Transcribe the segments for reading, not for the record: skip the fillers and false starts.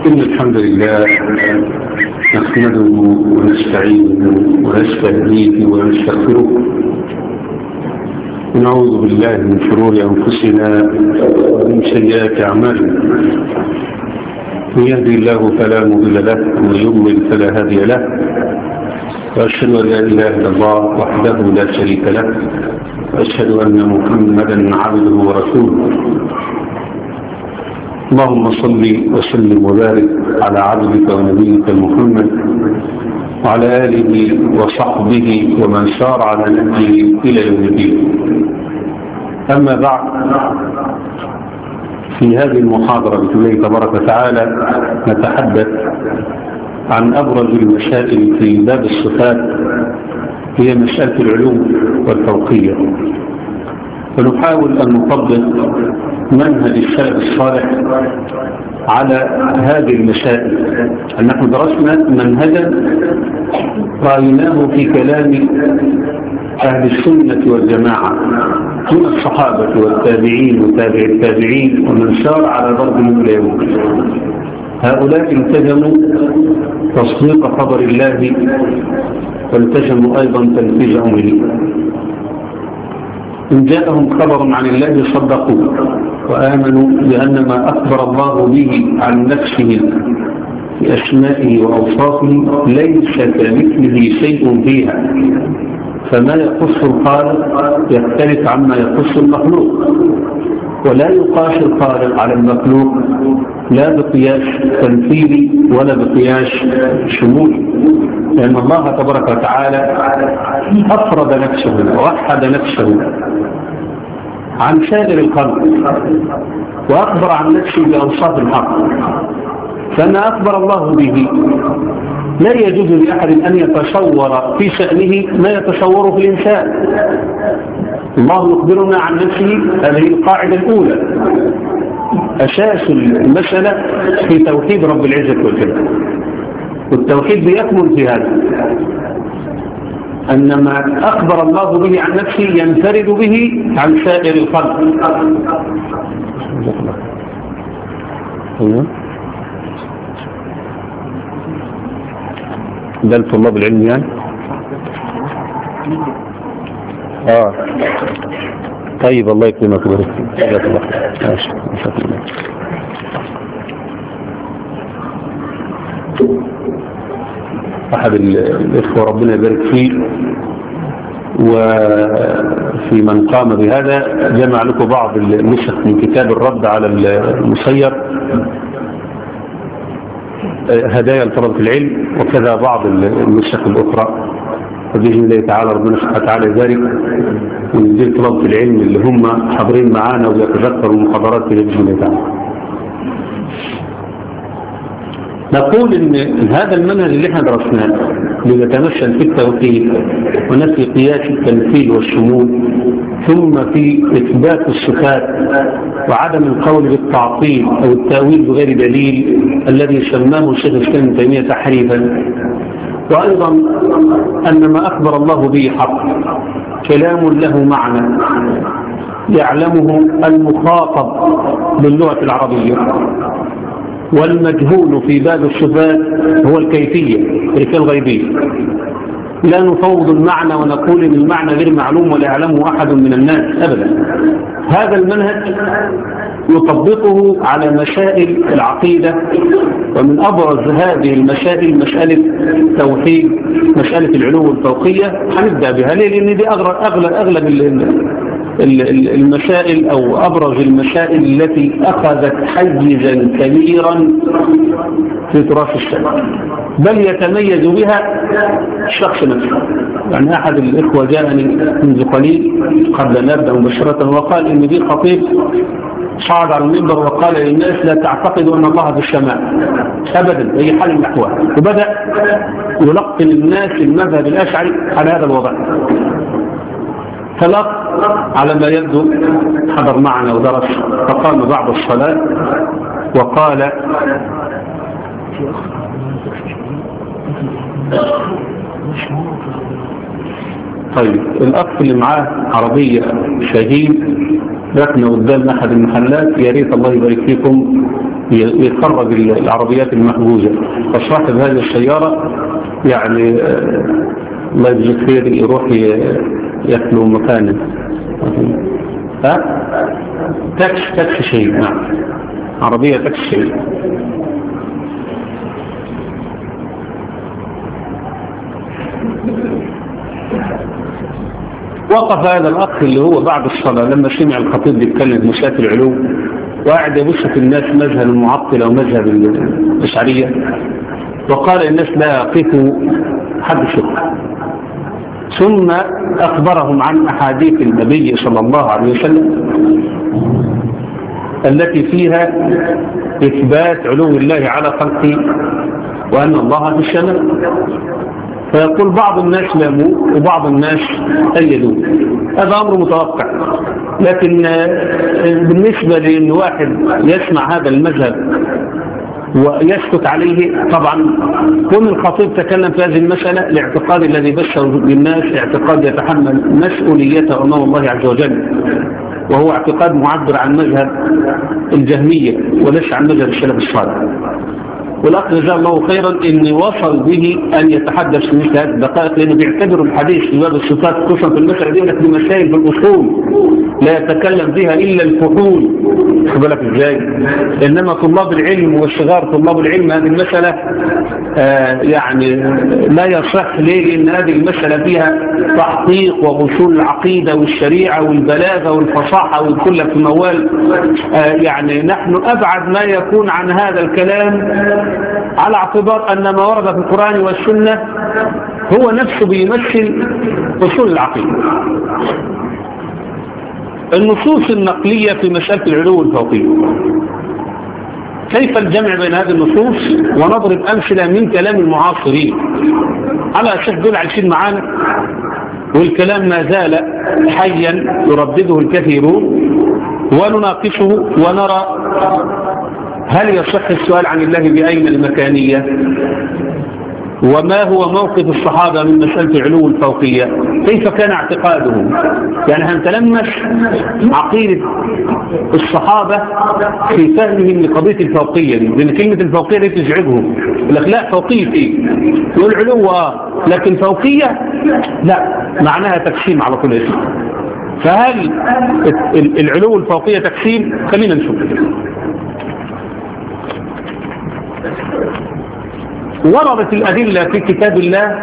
إن الحمد لله نحمده ونستعينه ونستهديه ونستغفره ونعوذ بالله من شرور أنفسنا ومن سيئات أعمالنا. من يهدي الله فلا مضل له ومن يضلل فلا هادي له، وأشهد أن لا إله إلا الله وحده لا شريك له، وأشهد أن محمدا عبده ورسوله. اللهم صل وسلم وبارك على عبدك ونبيك محمد وعلى آله وصحبه ومن سار على نهجه إلى يوم الدين. أما بعد، في هذه المحاضرة بإذن الله تبارك وتعالى نتحدث عن أبرز المسائل في باب الصفات، هي مسألة العلوم والفوقية، ونحاول أن نطبق منهج السلف الصالح على هذه المسائل. نحن درسنا منهجا رأيناه في كلام أهل السنة والجماعة من الصحابة والتابعين وتابع التابعين ومن سار على ضربهم إلى يوم. هؤلاء التزموا تصديق خبر الله والتزموا أيضا تنفيذ أمره. إن جاءهم خبر عن الله صدقوا وآمنوا بأن ما أخبر الله به عن نفسه بأسمائه وأوصافه ليس كمثله شيء فيها، فما يخص الخالق يختلف عما يخص المخلوق، ولا يقاس الخالق على المخلوق لا بقياس تمثيلي ولا بقياس شمولي، لأن الله تبارك وتعالى أفرد نفسه ووحد نفسه عن سائر الخلق وأخبر عن نفسه بأوصاف الحق. فما أخبر الله به لا يجوز لأحد أن يتصور في شأنه ما يتصوره في الإنسان. الله يخبرنا عن نفسه، هذه القاعدة الأولى، أساس المسألة في توحيد رب العزة والجلال، والتوحيد بيكمن في هذا، أن ما أخبر الله به عن نفسه ينفرد به عن سائر الخلق. ده الطلاب العلم يعني طيب، الله يكرمك ويبارك فيك. أحد الإخوة ربنا يبارك فيه وفي من قام بهذا جمع لكم بعض النسخ من كتاب الرد على المسير، هدايا لطلبة العلم، وكذا بعض النسخ الأخرى. وبإذن الله تعالى ربنا سبحانه وتعالى ذلك ويجزي طلبة العلم اللي هم حاضرين معانا ويتذكروا المحاضرات بإذن الله تعالى. نقول إن هذا المنهج اللي احنا درسناه بيتمثل في التوحيد ونفي قياس التمثيل والشمول، ثم في إثبات الصفات وعدم القول بالتعطيل أو التأويل بغير دليل الذي سماه الشيخ الإسلام ابن تيمية تحريفا، وأيضا أن ما أخبر الله به حق، كلام له معنى يعلمه المخاطب باللغة العربية، والمجهول في باب الصفات هو الكيفية الغيبية. لا نفوض المعنى ونقول إن المعنى غير معلوم ولا يعلمه أحد من الناس أبدا. هذا المنهج يطبقه على مسائل العقيدة، ومن أبرز هذه المسائل مسألة التوحيد، مسألة العلو الفوقية. هنبدأ بها ليه؟ لأن دي أغلب المسائل أو أبرز المسائل التي أخذت حيزا كبيرا في تراث السلف، بل يتميز بها الشخص نفسه. يعني أحد الإخوة جاءني منذ قليل قبل أن نبدأ مباشرة وقال إن دي خطيب صعد على المنبر وقال للناس لا تعتقدوا أن الله في السماء أبدا بأي حال من الأحوال، وبدأ يلقن الناس المذهب الأشعري على هذا الوضع. فلق على ما يبدو حضر معنا ودرس، فقام بعد الصلاة وقال: طيب، الأخ اللي معاه عربية شهيد ركنه قدام أحد المحلات، يا ريت الله يبارك فيكم يخرج العربيات المحجوزة. فصاحب هذه السيارة يعني الله يجزيه خير يروح يخلو مكانه. تاكسي شيء، نعم، عربية تاكسي شيء. وقف هذا الأخ اللي هو بعد الصلاة لما سمع الخطيب بيتكلم في مسألة العلو، وقاعد يبص في الناس مذهب المعطلة ومذهب الأشعرية، وقال الناس لا يقفوا حد شكر. ثم أخبرهم عن أحاديث النبي صلى الله عليه وسلم التي فيها إثبات علو الله على خلقه وأن الله في السماء. فيقول بعض الناس لاموا وبعض الناس أيدوا، هذا أمر متوقع. لكن بالنسبة لأن واحد يسمع هذا المذهب ويسكت عليه، طبعا كل الخطيب تكلم في هذه المسألة الاعتقاد الذي بشر بالناس اعتقاد يتحمل مسؤوليته أمام الله عز وجل، وهو اعتقاد معبر عن مذهب الجهمية وليس عن مذهب السلف الصالح. والأخ جزاه الله خيرا إن وصل به أن يتحدث في مثل هذه الدقائق، لأنه بيعتبر الحديث في باب الصفات خصوصا في المسألة دي لكن مسائل في الأصول لا يتكلم فيها إلا الفحول، خد بالك إزاي؟ إنما طلاب العلم والصغار طلاب العلم هذه المسألة يعني لا يصح ليه، لأن هذه المسألة فيها تحقيق وأصول العقيدة والشريعة والبلاغة والفصاحة والكل في موال. يعني نحن أبعد ما يكون عن هذا الكلام، على اعتبار أن ما ورد في القرآن والسنة هو نفسه بيمثل أصول العقيدة. النصوص النقلية في مسألة العلو الفوقي، كيف الجمع بين هذه النصوص؟ ونضرب أمثلة من كلام المعاصرين على أساس دول عايشين معانا، والكلام ما زال حيا يردده الكثيرون، ونناقشه ونرى هل يصح السؤال عن الله بأين المكانية، وما هو موقف الصحابة من مسألة علو الفوقية، كيف كان اعتقادهم. يعني هنتلمس عقيدة الصحابة في فهمهم لقضية الفوقية دي، لأن كلمة الفوقية دي تزعجهم، يقول لك لا فوقية ايه، يقول علو لكن فوقية لا، معناها تقسيم على طول اسم. فهل العلو الفوقية تقسيم؟ خلينا نشوف. وردت الأدلة في كتاب الله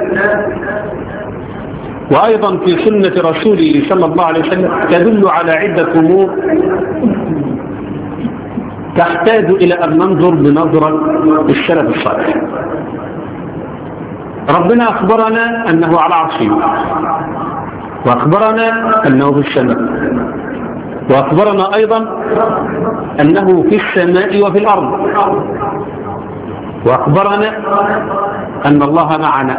وأيضا في سنة رسوله صلى الله عليه وسلم تدل على عدة أمور تحتاج إلى أن ننظر بنظرة السلف الصالح. ربنا أخبرنا أنه على عرشه، وأخبرنا أنه في السماء، وأخبرنا أيضا أنه في السماء وفي الأرض، وأخبرنا أن الله معنا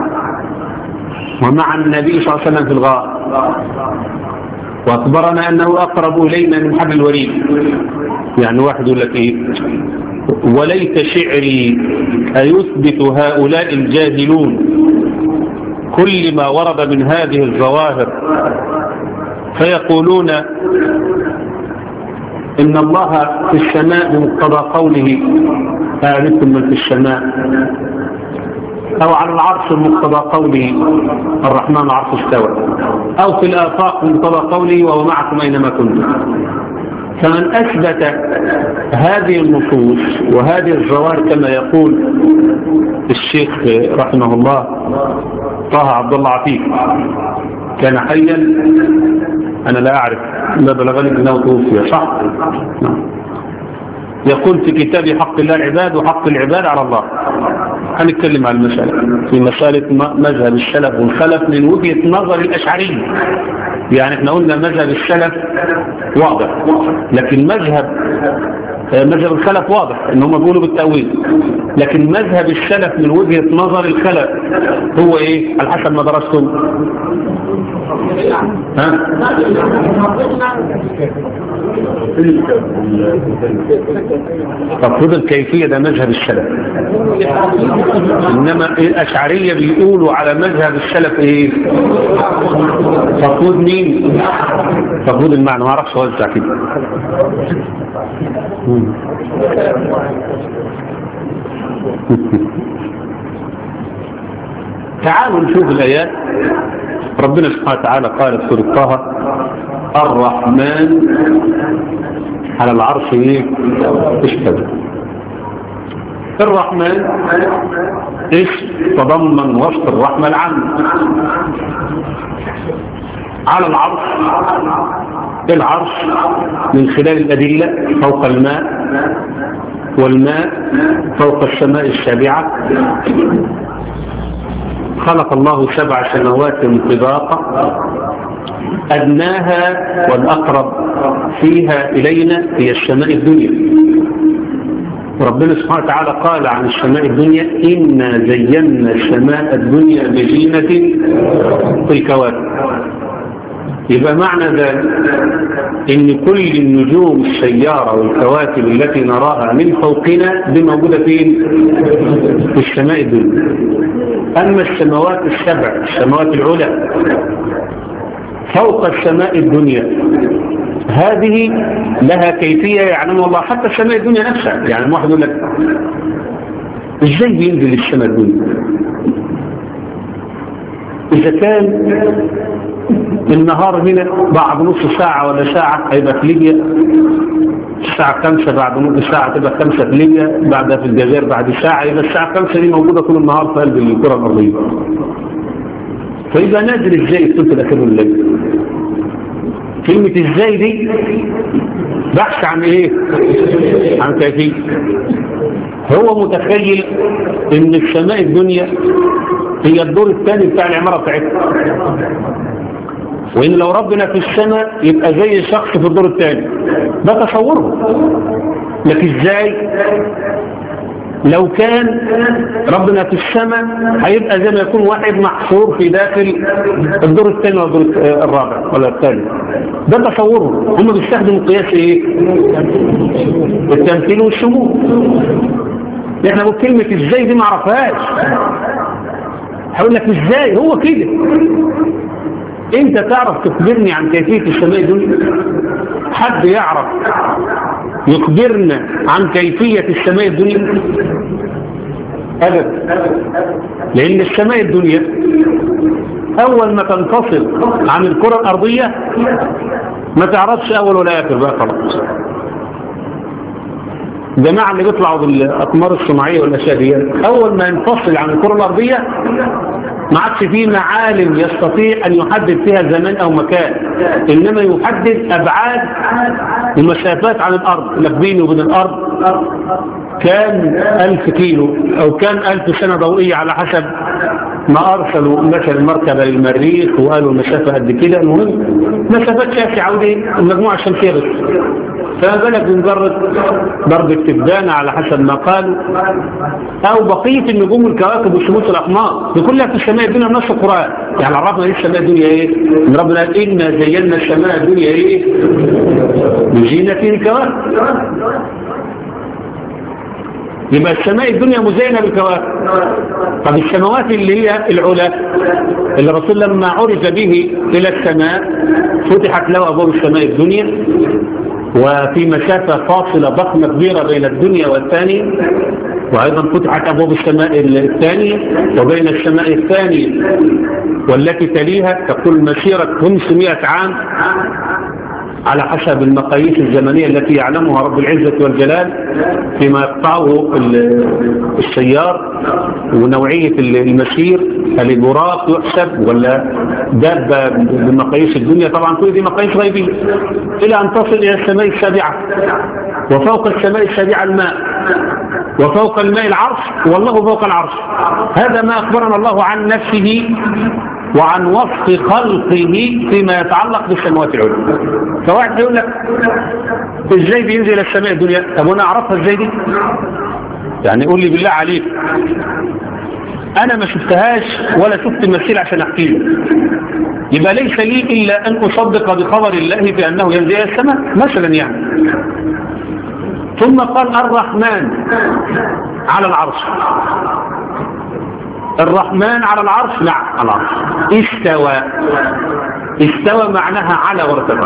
ومع النبي صلى الله عليه وسلم في الغار، وأخبرنا أنه أقرب إلينا من حبل الوريد. يعني واحد يقول لك إيه، وليت شعري أيثبت هؤلاء الجاهلون كل ما ورد من هذه الظواهر، فيقولون إن الله في السماء بمقتضى قوله أعرفكم من في السماء، أو على العرش بمقتضى قوله الرحمن عرش استوى، أو في الآفاق بمقتضى قوله وهو معكم أينما كنتم. فمن أثبت هذه النصوص وهذه الظواهر كما يقول الشيخ رحمه الله طه عبد الله عفيف، كان حيا أنا لا أعرف، لا بلغني أنه توفي، صح؟ يقول في كتاب حق الله العباد وحق العباد على الله. هنتكلم عن المسألة في مسألة مذهب السلف والخلف من وجهة نظر الأشعري. يعني احنا قلنا مذهب السلف واضح، لكن مذهب الخلف واضح ان هم بيقولوا بالتأويل، لكن مذهب السلف من وجهة نظر الخلف هو ايه على حسب ما درستم؟ ها؟ تفويض الكيفية ده مذهب السلف، إنما الأشعرية بيقولوا على مذهب السلف إيه؟ تفويض مين؟ تفويض المعنى، ما أعرفش وزع كده. تعالوا نشوف الآيات. ربنا سبحانه وتعالى قال في سورة طه: الرحمن على العرش استوى. الرحمن اسم تضمن وصف الرحمة العامة. على العرش من خلال الأدلة فوق الماء، والماء فوق السماء السابعة. خلق الله 7 سماوات طباقا، أدناها والأقرب فيها إلينا هي السماء الدنيا. ربنا سبحانه وتعالى قال عن السماء الدنيا: إنا زينا السماء الدنيا بزينة الكواكب. يبقى معنى ذلك إن كل النجوم السيارة والكواكب التي نراها من فوقنا دي موجودة فين؟ في السماء الدنيا. أما السماوات السبع، السماوات العلى فوق السماء الدنيا، هذه لها كيفية يعلمها الله. حتى السماء الدنيا نفسها، يعني واحد يقول لك ازاي بينزل السماء الدنيا؟ إذا كان النهار هنا بعد نص ساعة ولا ساعة هيبقى في ليبيا الساعة 5، بعد نص ساعة تبقى 5 في ليبيا، بعدها في الجزائر بعد ساعة، يبقى الساعة 5 دي موجودة طول النهار في قلب الكرة الأرضية. فيبقى نادر ازاي الثلث الأخير من الليل. كلمة ازاي دي بحث عن ايه؟ عن كيفية. هو متخيل ان السماء الدنيا هي الدور الثاني بتاع العمارة بتاعتها، وإن لو ربنا في السماء يبقى زي شخص في الدور الثاني. ده تصوره. لكن ازاي؟ لو كان ربنا في السماء هيبقى زي ما يكون واحد محصور في داخل الدور الثاني ولا الدور الرابع ولا الثالث. ده تصوره. هم بيستخدموا قياس ايه؟ التمثيل والشمول. احنا بقول كلمة ازاي دي ما عرفهاش. هقول لك ازاي هو كده. انت تعرف تخبرني عن كيفية السماء الدنيا؟ حد يعرف يخبرنا عن كيفية السماء الدنيا؟ أبدا. لأن السماء الدنيا أول ما تنفصل عن الكرة الأرضية ما تعرفش أول ولا آخر بقى خلاص. الجماعة اللي بيطلعوا بالأقمار الصناعية والأشياء دي أول ما ينفصل عن الكرة الأرضية ما عادش فيه معالم يستطيع أن يحدد فيها زمان أو مكان، إنما يحدد أبعاد ومسافات عن الأرض. لك بينه وبين الأرض كان 1000 كيلو أو كان 1000 سنة ضوئية على حسب ما أرسلوا مثلا مركبة للمريخ وقالوا المسافة قد كده. المهم مسافات شاسعة ودي المجموعة الشمسية بس. فما بالك بمجرد ضرب التبانة على حسب ما قالوا، أو بقية النجوم والكواكب والشموس والأقمار دي كلها في السماء الدنيا نفس القرآن. يعني عرفنا إيه السماء الدنيا إيه؟ إن ربنا قال إنا زينا السماء الدنيا إيه؟ بزينة الكواكب. يبقى السماء الدنيا مزينة بالكواكب. طب السماوات اللي هي العلا اللي الرسول لما عرج به إلى السماء فتحت له أبواب السماء الدنيا، وفي مسافة فاصلة ضخمة كبيرة بين الدنيا والثانية، وأيضا فتحت أبواب السماء الثانية، وبين السماء الثانية والتي تليها تقول مسيرة 500 عام على حسب المقاييس الزمنية التي يعلمها رب العزة والجلال فيما يقطعه السيار ونوعية المسير. هل البراق يحسب ولا دابة بمقاييس الدنيا؟ طبعا كل دي مقاييس غيبية إلى أن تصل إلى السماء السابعة، وفوق السماء السابعة الماء، وفوق الماء العرش، والله فوق العرش. هذا ما أخبرنا الله عن نفسه وعن وصف خلقه فيما يتعلق بالسماوات العلى. فواحد يقول لك ازاي بينزل السماء الدنيا؟ طب وانا اعرفها ازاي دي؟ يعني قول لي بالله عليك أنا ما شفتهاش ولا شفت مثيل عشان أحكي لك، يبقى ليس لي إلا أن أصدق بخبر الله في أنه ينزل إلى السماء مثلا يعني. ثم قال الرحمن على العرش. الرحمن على العرش، نعم على العرش. استوى، استوى معناها على وارتفع.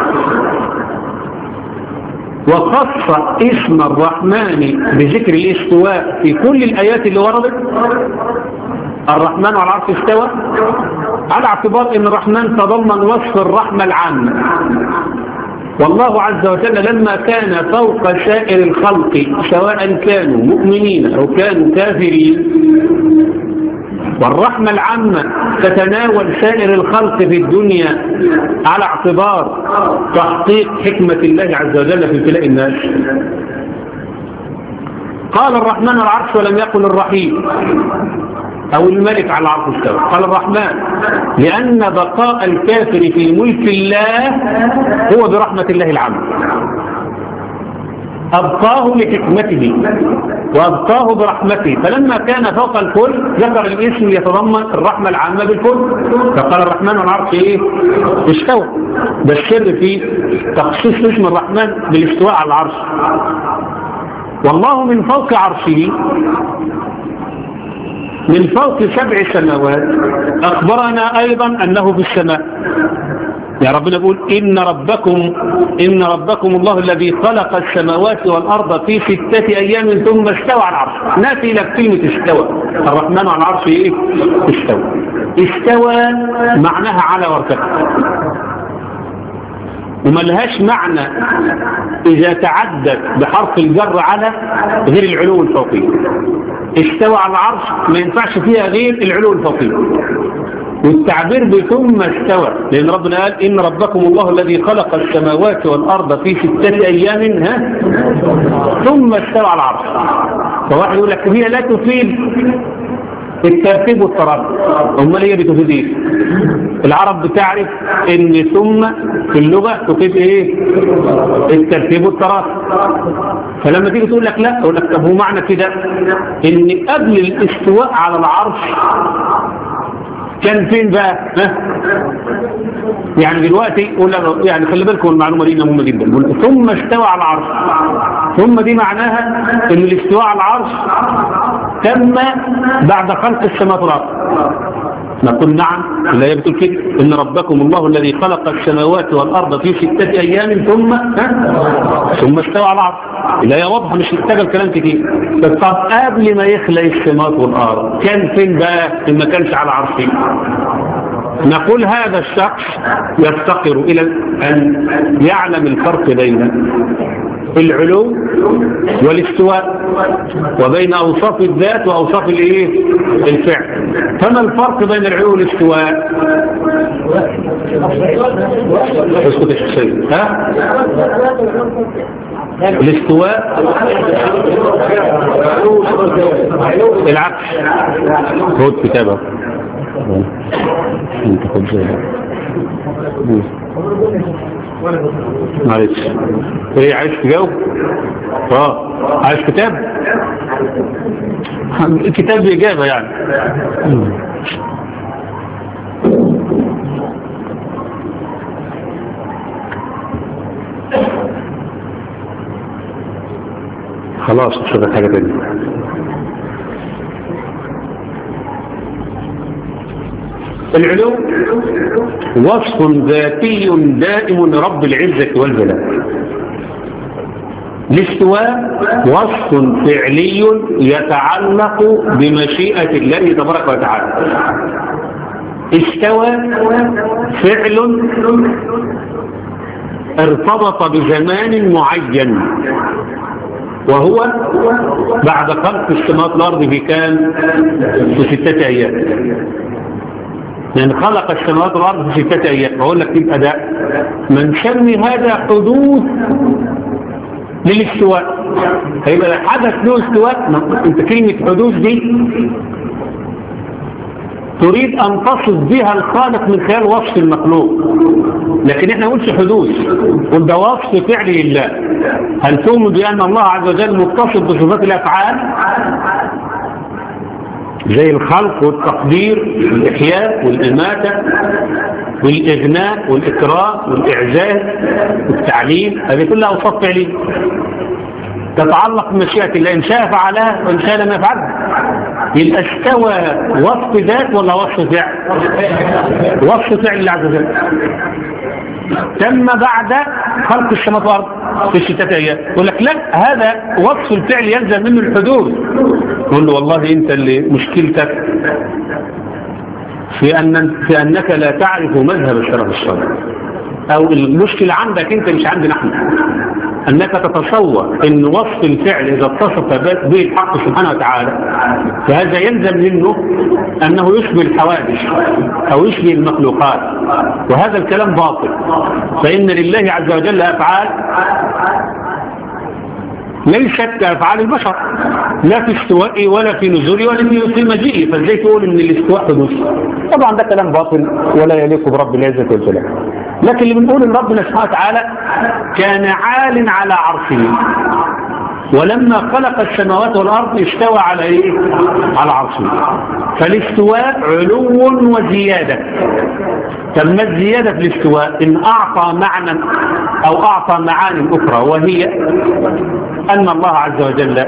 وخص اسم الرحمن بذكر الاستواء في كل الآيات اللي وردت. الرحمن على العرش استوى على اعتبار ان الرحمن تضمن وصف الرحمة العامة، والله عز وجل لما كان فوق سائر الخلق سواء كانوا مؤمنين أو كانوا كافرين، والرحمة العامة تتناول سائر الخلق في الدنيا على اعتبار تحقيق حكمة الله عز وجل في ابتلاء الناس، قال الرحمن على العرش ولم يقل الرحيم أو الملك على العرش استوى، قال الرحمن، لأن بقاء الكافر في ملك الله هو برحمة الله العامة، أبقاه لحكمته وأبقاه برحمته، فلما كان فوق الكل ذكر الاسم يتضمن الرحمة العامة بالكل، فقال الرحمن على العرش إيه؟ استوى. ده السر في تخصيص اسم الرحمن بالاستواء على العرش. والله من فوق عرشه، من فوق 7 سماوات، أخبرنا أيضا أنه في السماء. يا ربنا بيقول إن ربكم الله الذي خلق السماوات والأرض في 6 أيام ثم استوى على العرش. ناتي لك كلمة استوى. الرحمن على العرش إيه؟ استوى. استوى معناها على وارتفع، وملهاش معنى إذا تعدت بحرف الجر على غير العلو الفوقي. استوى على العرش ما ينفعش فيها غير العلو الفوقي، والتعبير بثم استوى، لأن ربنا قال إن ربكم الله الذي خلق السماوات والأرض في 6 أيام ثم استوى على العرش. فواحد يقول لك هي لا تفيد الترتيب والترتب، امال هي بتفيد ايه؟ العرب بتعرف ان ثم في اللغة تفيد ايه؟ الترتيب والترتب. فلما تيجي تقول لك لا، اقول لك طب هو معنى كده ان قبل الاستواء على العرش كان فين بقى؟ يعني دلوقتي يعني خلي بالكم المعلومة دي مهمة جدا. ثم استوى على العرش، ثم دي معناها ان الاستواء على العرش تم بعد خلق السماوات والارض. نقول نعم، الآية بتقول كده إن ربكم الله الذي خلق السماوات والأرض في 6 أيام ثم استوى على العرش. الآية واضحة مش محتاجة الكلام كتير. طب قبل ما يخلق السماوات والأرض كان فين بقى؟ ما كانش على عرشه. نقول هذا الشخص يفتقر إلى أن يعلم الفرق بين العلو والاستواء وبين أوصاف الذات وأوصاف الفعل. فما الفرق بين العلو والاستواء؟ اسكت يا شخصية. الاستواء العكس. خد كتابه انت خد زي معلش. ايه عايز تجاوب؟ عايز كتاب؟ كتاب بإجابة يعني. خلاص مش هذا حاجة تانية. العلو وصف ذاتي دائم لرب العزة والجلال. الاستواء وصف فعلي يتعلق بمشيئة الله تبارك وتعالى. استوى فعل ارتبط بزمان معين، وهو بعد خلق السماوات والأرض في 6 أيام. يعني خلق السماوات والأرض في 6 أيام. بقول لك يبقى ده من سمي هذا حدوث للاستواء. هيبقى حدث له استواء. انت كلمة حدوث دي تريد أن تصف بها الخالق من خلال وصف المخلوق، لكن احنا نقولش حدوث، قل ده وصف فعلي لله. هل تؤمن بأن الله عز وجل متصف بصفات الأفعال؟ زي الخلق والتقدير والإحياء والإماتة والإغناء والإكرام والإعزاز والتعليم، هذه كلها أوصاف فعلية تتعلق بمشيئة الله، إن شاء فعلها وإن شاء لم يفعلها. يبقى استوى وصف ذات ولا وصف فعل؟ وصف فعل الله عز وجل. تم بعد خلق السماوات والأرض في 6 أيام. يقول لك لا، هذا وصف الفعل يلزم منه الحدوث. يقول له والله أنت اللي مشكلتك في أنك لا تعرف مذهب السلف الصالح، أو المشكلة عندك أنت مش عندنا احنا، أنك تتصور أن وصف الفعل إذا اتصف به الحق سبحانه وتعالى فهذا يلزم منه أنه يشبه الحوادث أو يشبه المخلوقات، وهذا الكلام باطل. فإن لله عز وجل أفعال ليست كأفعال البشر، لا في استوائه ولا في نزوله ولا في مجيئه، فازاي تقول ان الاستواء حدوث؟ طبعا ده كلام باطل ولا يليق برب العزة والجلال. لكن اللي بنقول ان ربنا سبحانه وتعالى كان عال على عرشه، ولما خلق السماوات والأرض استوى على ايه؟ على عرشه. فالاستواء علو وزيادة. تم الزيادة في الاستواء إن أعطى معنى أو أعطى معاني أخرى، وهي أن الله عز وجل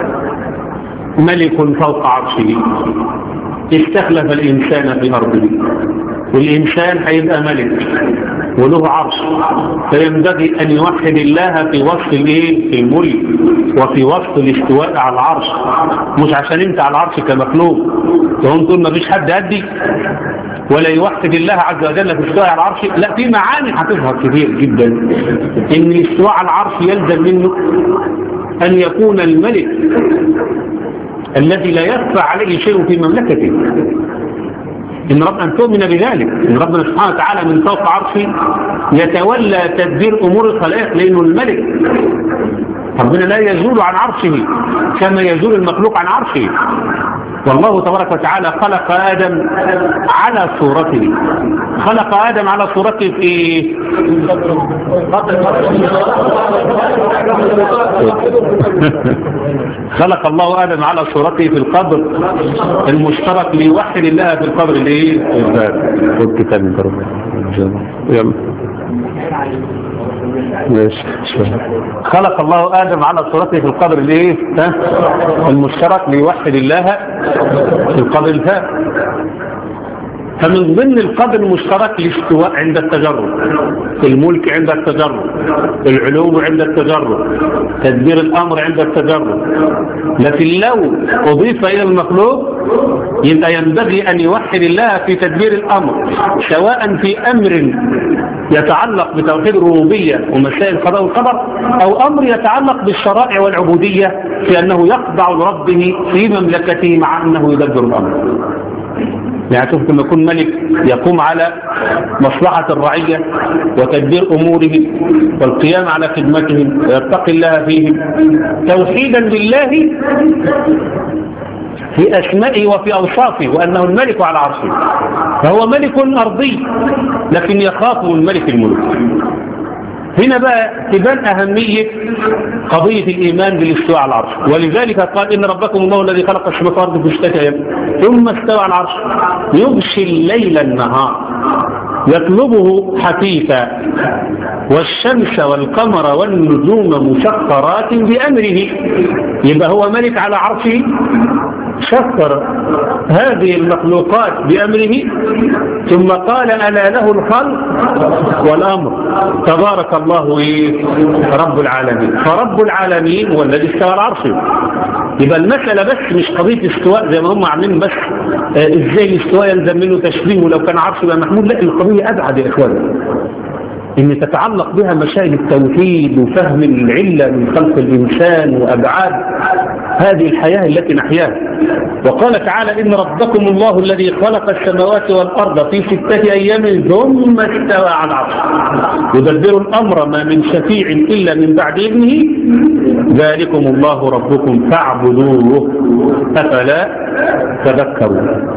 ملك فوق عرشه استخلف الإنسان في أرضه، والإنسان هيبقى ملك وله عرش، فينبغي أن يوحد الله في وصف في الملك وفي وصف الاستواء على العرش، مش عشان انت على العرش كمخلوق وهم تقول ما فيش حد قدي ولا يوحد الله عز وجل في الاستواء على العرش. لا، في معاني هتظهر كثير جدا ان الاستواء على العرش يلزم منه أن يكون الملك الذي لا يخفى عليه شيء في مملكته، أن تؤمن بذلك، إن ربنا سبحانه وتعالى من فوق عرشه يتولى تدبير أمور الخلائق، لأنه الملك ربنا لا يزول عن عرشه كما يزول المخلوق عن عرشه. والله تبارك وتعالى خلق آدم على صورته. خلق آدم على صورته في إيه؟ خلق الله آدم على صورته في القبر المشترك ليوحد الله في القبر اللي يلا خلق الله آدم على صورته في القبر المشترك ليوحد الله في القبر الفات. فمن ضمن القدر المشترك الاستواء عند التجرد، الملك عند التجرد، العلوم عند التجرد، تدبير الأمر عند التجرد. لكن لو أضيف إلى المخلوق يبقى ينبغي أن يوحد الله في تدبير الأمر، سواء في أمر يتعلق بتوحيد الربوبية ومسائل القضاء والقدر، أو أمر يتعلق بالشرائع والعبودية في أنه يخضع لربه في مملكته مع أنه يدبر الأمر. يعني شوف لما يكون ملك يقوم على مصلحة الرعية وتدبير أموره والقيام على خدمتهم ويتقي الله فيهم توحيدا لله في أسمائه وفي أوصافه وأنه الملك على عرشه، فهو ملك أرضي لكن يخاف من ملك الملك. هنا بقى تبان أهمية قضية الإيمان بالاستواء على العرش، ولذلك قال إن ربكم الله الذي خلق السماوات والأرض في 6 أيام ثم استوى على العرش يغشي الليل النهار يطلبه حثيثا والشمس والقمر والنجوم مسخرات بأمره. يبقى هو ملك على عرشه، سخر هذه المخلوقات بأمره، ثم قال ألا له الخلق والأمر. تبارك الله رب العالمين. فرب العالمين هو الذي استوى على عرشه. يبقى المسألة بس مش قضية استواء زي ما هم عاملين بس ازاي الاستواء يلزم منه تشبيه ولو كان عرشه يبقى محمود. لا، القضية أبعد يا إخواني، إن تتعلق بها مسائل التوحيد وفهم العلة من خلق الإنسان وأبعاد هذه الحياة التي نحياها. وقال تعالى إن ربكم الله الذي خلق السماوات والأرض في 6 أيام ثم استوى على العرش يدبر الأمر ما من شفيع إلا من بعد إذنه ذلكم الله ربكم فاعبدوه أفلا تذكرون.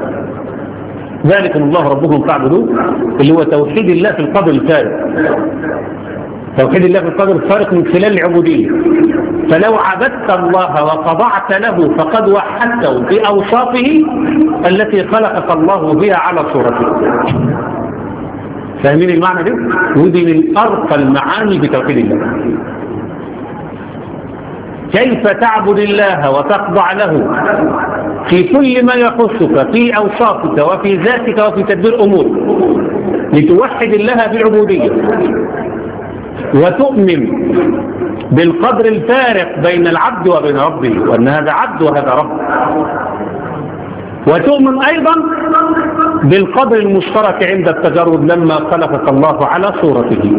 ذلكم الله ربكم فاعبدوه اللي هو توحيد الله في القبر الثالث. توحيد الله في القدر الفارق من خلال العبودية. فلو عبدت الله وخضعت له فقد وحدته في أوصافه التي خلقك الله بها على صورته. فاهمين المعنى ده؟ ودي من أرقى المعاني بتوحيد الله. كيف تعبد الله وتخضع له في كل ما يخصك في أوصافك وفي ذاتك وفي تدبير أمورك، لتوحد الله بالعبودية وتؤمن بالقدر الفارق بين العبد وبين ربه، وأن هذا عبد وهذا رب، وتؤمن أيضا بالقدر المشترك عند التجرد لما خلقك الله على صورته.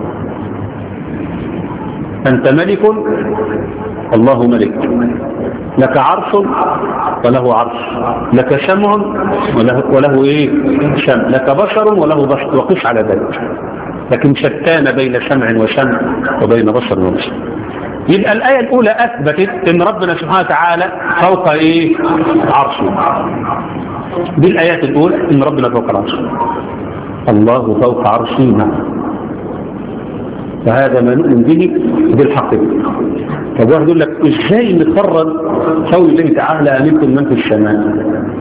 أنت ملك الله ملك، لك عرش وله عرش، لك سمع وله ايه سمع، لك بصر وله بصر، وقس على ذلك. لكن شتان بين سمع وسمع وبين بصر وبصر. يبقى الآية الأولى أثبتت أن ربنا سبحانه وتعالى فوق ايه عرشه. دي الآيات الأولى أن ربنا فوق العرش، الله فوق عرشه. فهذا ما نؤمن به بالحقيقة. طب واحد يقول لك ازاي نقرر قول الله تعالى امنتم من في السماء؟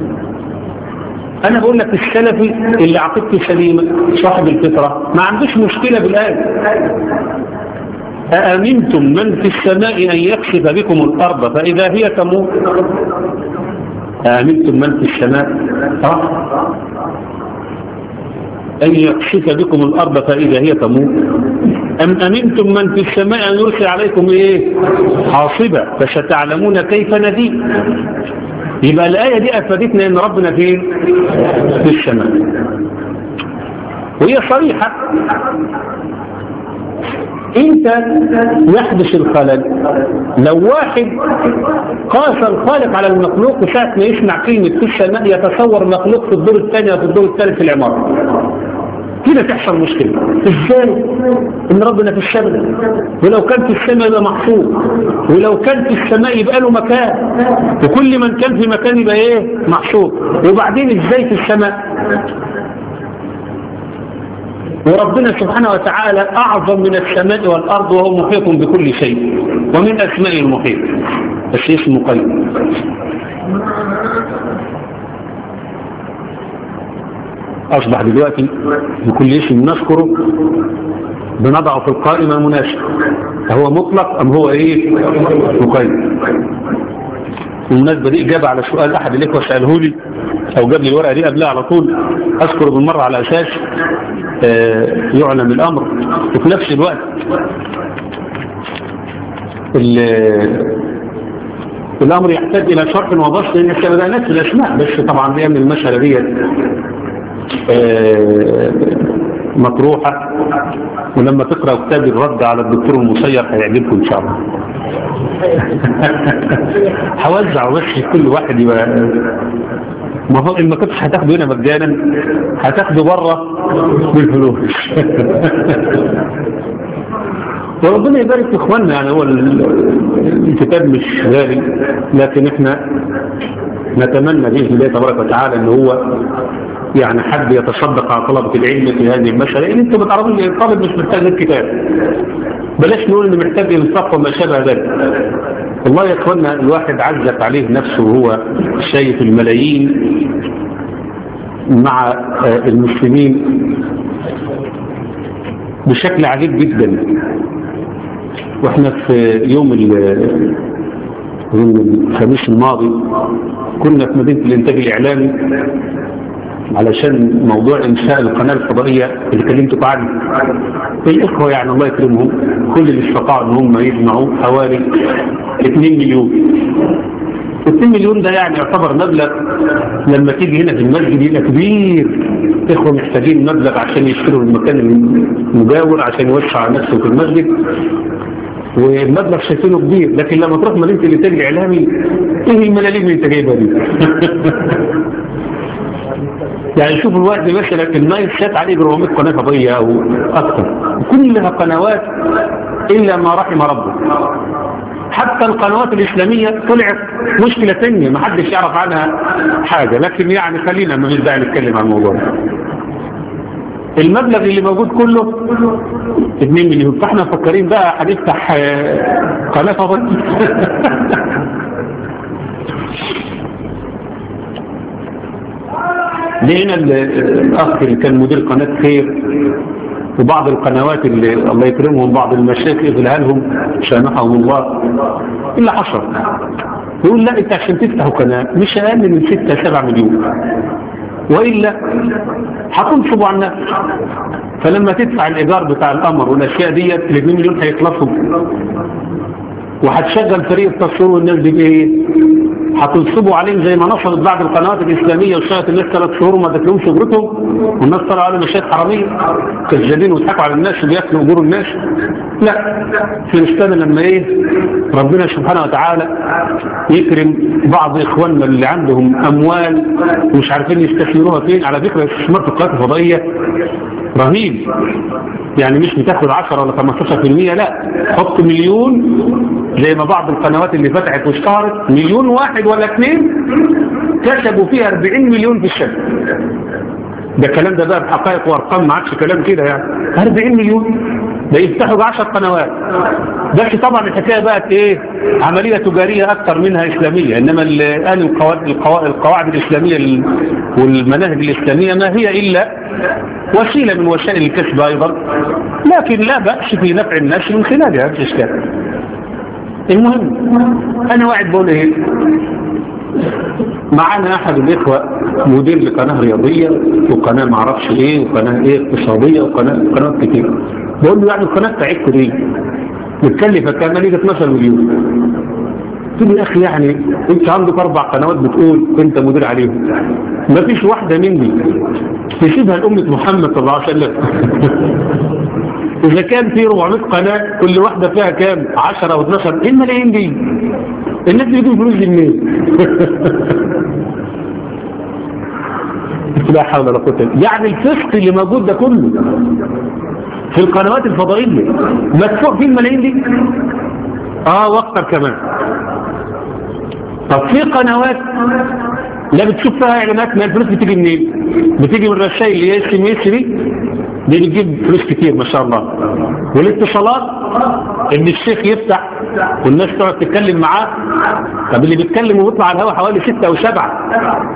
انا بقول لك السلفي اللي عقيدته سليمه صاحب الفطره ما عندوش مشكله بالايه. أأمنتم من في السماء أن يكشف بكم الأرض فإذا هي تمور؟ أأمنتم من في السماء أن يكشف بكم الأرض فإذا هي تمور، أم أمنتم من في السماء أن يرسل عليكم إيه حاصبة فستعلمون كيف نذير. يبقى الآية دي أفادتنا أن ربنا فين؟ في السماء، وهي صريحة. انت يحدث الخلل لو واحد قاس الخالق على المخلوق، وساعة ما يسمع كلمة في السماء يتصور مخلوق في الدور الثاني وفي الدور الثالث في العمارة، كده تحصل مشكلة. ازاي ان ربنا في السماء؟ ولو كان في السماء يبقى محفوظ، ولو كان في السماء يبقى له مكان، وكل من كان في مكان يبقى ايه محفوظ. وبعدين ازاي في السماء؟ وربنا سبحانه وتعالى أعظم من السماء والأرض، وهو محيط بكل شيء، ومن أسماء المحيط بس اسمه قيم. أصبح دلوقتي بكل اسم نذكره بنضعه في القائمة المناسبة، هو مطلق أم هو إيه مقيم. بالمناسبة دي إجابة على سؤال أحد الإخوة سأله لي أو جاب لي الورقة دي قبلها على طول، أذكر بالمرة على أساس يعلم الأمر، وفي نفس الوقت الأمر يحتاج إلى شرح وبسط، لأن احنا بدأنا نفس الأسماء، بس طبعا دي من المسألة دي مطروحة، ولما تقرأ كتاب الرد على الدكتور المسير هيعجبكم إن شاء الله. هوزع بس كل واحد يبقى ما كنتش هتاخده هنا مجانا، هتاخده بره بالفلوس. وربنا يبارك في اخواننا، يعني هو الكتاب مش غالي، لكن احنا نتمنى بإذن الله تبارك وتعالى ان هو يعني حد يتصدق على طلبة العلم في هذه المسألة. لأن انتم بتعرفوا ان الطالب مش محتاج الكتاب، بلاش نقول انه محتاج انفاق وما شابه ذلك. والله يا اخوانا الواحد عزت عليه نفسه وهو شايف الملايين مع المسلمين بشكل عجيب جدا. واحنا في يوم الخميس الماضي كنا في مدينة الانتاج الاعلامي علشان موضوع انشاء القناة الفضائية اللي كلمتكم عنه. الاخوة يعني الله يكرمهم كل اللي استطاعوا ان هم يجمعوا حوالي 2 مليون. 2 مليون ده يعني يعتبر مبلغ لما تيجي هنا في المسجد يبقى كبير. اخوة محتاجين مبلغ عشان يشتروا المكان المجاور عشان يوسع نفسه في المسجد، والمبلغ شايفينه كبير. لكن لما تروح مدينة الانتاج الاعلامي ايه الملاليم اللي انت جايبها دي؟ يعني شوف الوقت مثلا النايل شات عليه 400 قناة فضائية او اكثر، كلها قنوات الا ما رحم ربه. حتى القنوات الاسلامية طلعت مشكلة تانية ما حدش يعرف عنها حاجة، لكن يعني خلينا ما داعي نتكلم عن الموضوع ده. المبلغ اللي موجود كله 2 مليون. فاحنا مفكرين بقى هنفتح قناة فضائية. لقينا الأخ اللي كان مدير قناة خير وبعض القنوات اللي الله يكرمهم بعض المشايخ يغلها لهم سامحهم الله، اللي حصل يقول لا انت عشان تفتحوا قناة مش اقل من 6-7 مليون وإلا هتنصبوا على الناس. فلما تدفع الإيجار بتاع القمر والأشياء ديت ال 2 مليون هيخلصوا، وهتشغل فريق التصوير والناس دي بايه؟ هتنصبوا عليهم زي ما نصبت بعض القنوات الإسلامية وشغلت الناس 3 شهور وما ادتلهمش اجرتهم، والناس طلعوا على مشايخ حرامية كذابين ويضحكوا على الناس وبياكلوا اجور الناس. لا، في نستنى لما ربنا سبحانه وتعالى يكرم بعض اخواننا اللي عندهم اموال ومش عارفين يستثمروها فين. على فكرة الاستثمار في القنوات الفضائية رهيب، يعني مش بتاخد 10 ولا 15%، لا، حط 1 مليون زي ما بعض القنوات اللي فتحت واشتهرت 1 مليون واحد ولا 2 كسبوا فيها 40 مليون في السنة. ده الكلام ده بقى بحقائق وارقام، ما عادش كلام كده يعني. 40 مليون ده يفتحوا ب10 قنوات بس. طبعا الحكايه بقت عمليه تجاريه اكثر منها اسلاميه، انما الان القواعد الاسلاميه والمناهج الاسلاميه ما هي الا وسيله من وسائل الكسب ايضا، لكن لا باس في نفع الناس من خلالها في الاشكال. المهم انا واحد بقول معانا احد الاخوه مدير لقناه رياضيه وقناه ما اعرفش وقناه اقتصاديه وقناه كتير. بقول له يعني القناه بتاعتكم دي متكلفه كام؟ قال لي 12 مليون. قلت له يا اخي يعني انت عندك 4 قنوات بتقول انت مدير عليهم، ما فيش واحده مني تسيبها لامه محمد صلى الله عليه وسلم؟ اذا كان في 400 قناه كل واحده فيها كام؟ 10 او 12، ايه الملايين دي؟ الناس بيجيبوا فلوس دي منين؟ لا حول ولا قوه. يعني الفسق اللي موجود ده كله في القنوات الفضائيه مدفوع فيه الملايين دي؟ واكتر كمان. طب في قنوات لا بتشوف فيها اعلانات، ما الفلوس بتيجي منين؟ بتيجي من الرسائل اللي هي SMS دي بتجيب فلوس كتير ما شاء الله. والاتصالات ان الشيخ يفتح والناس تقعد تتكلم معاه. طب اللي بيتكلم وبيطلع على الهواء حوالي 6 أو 7،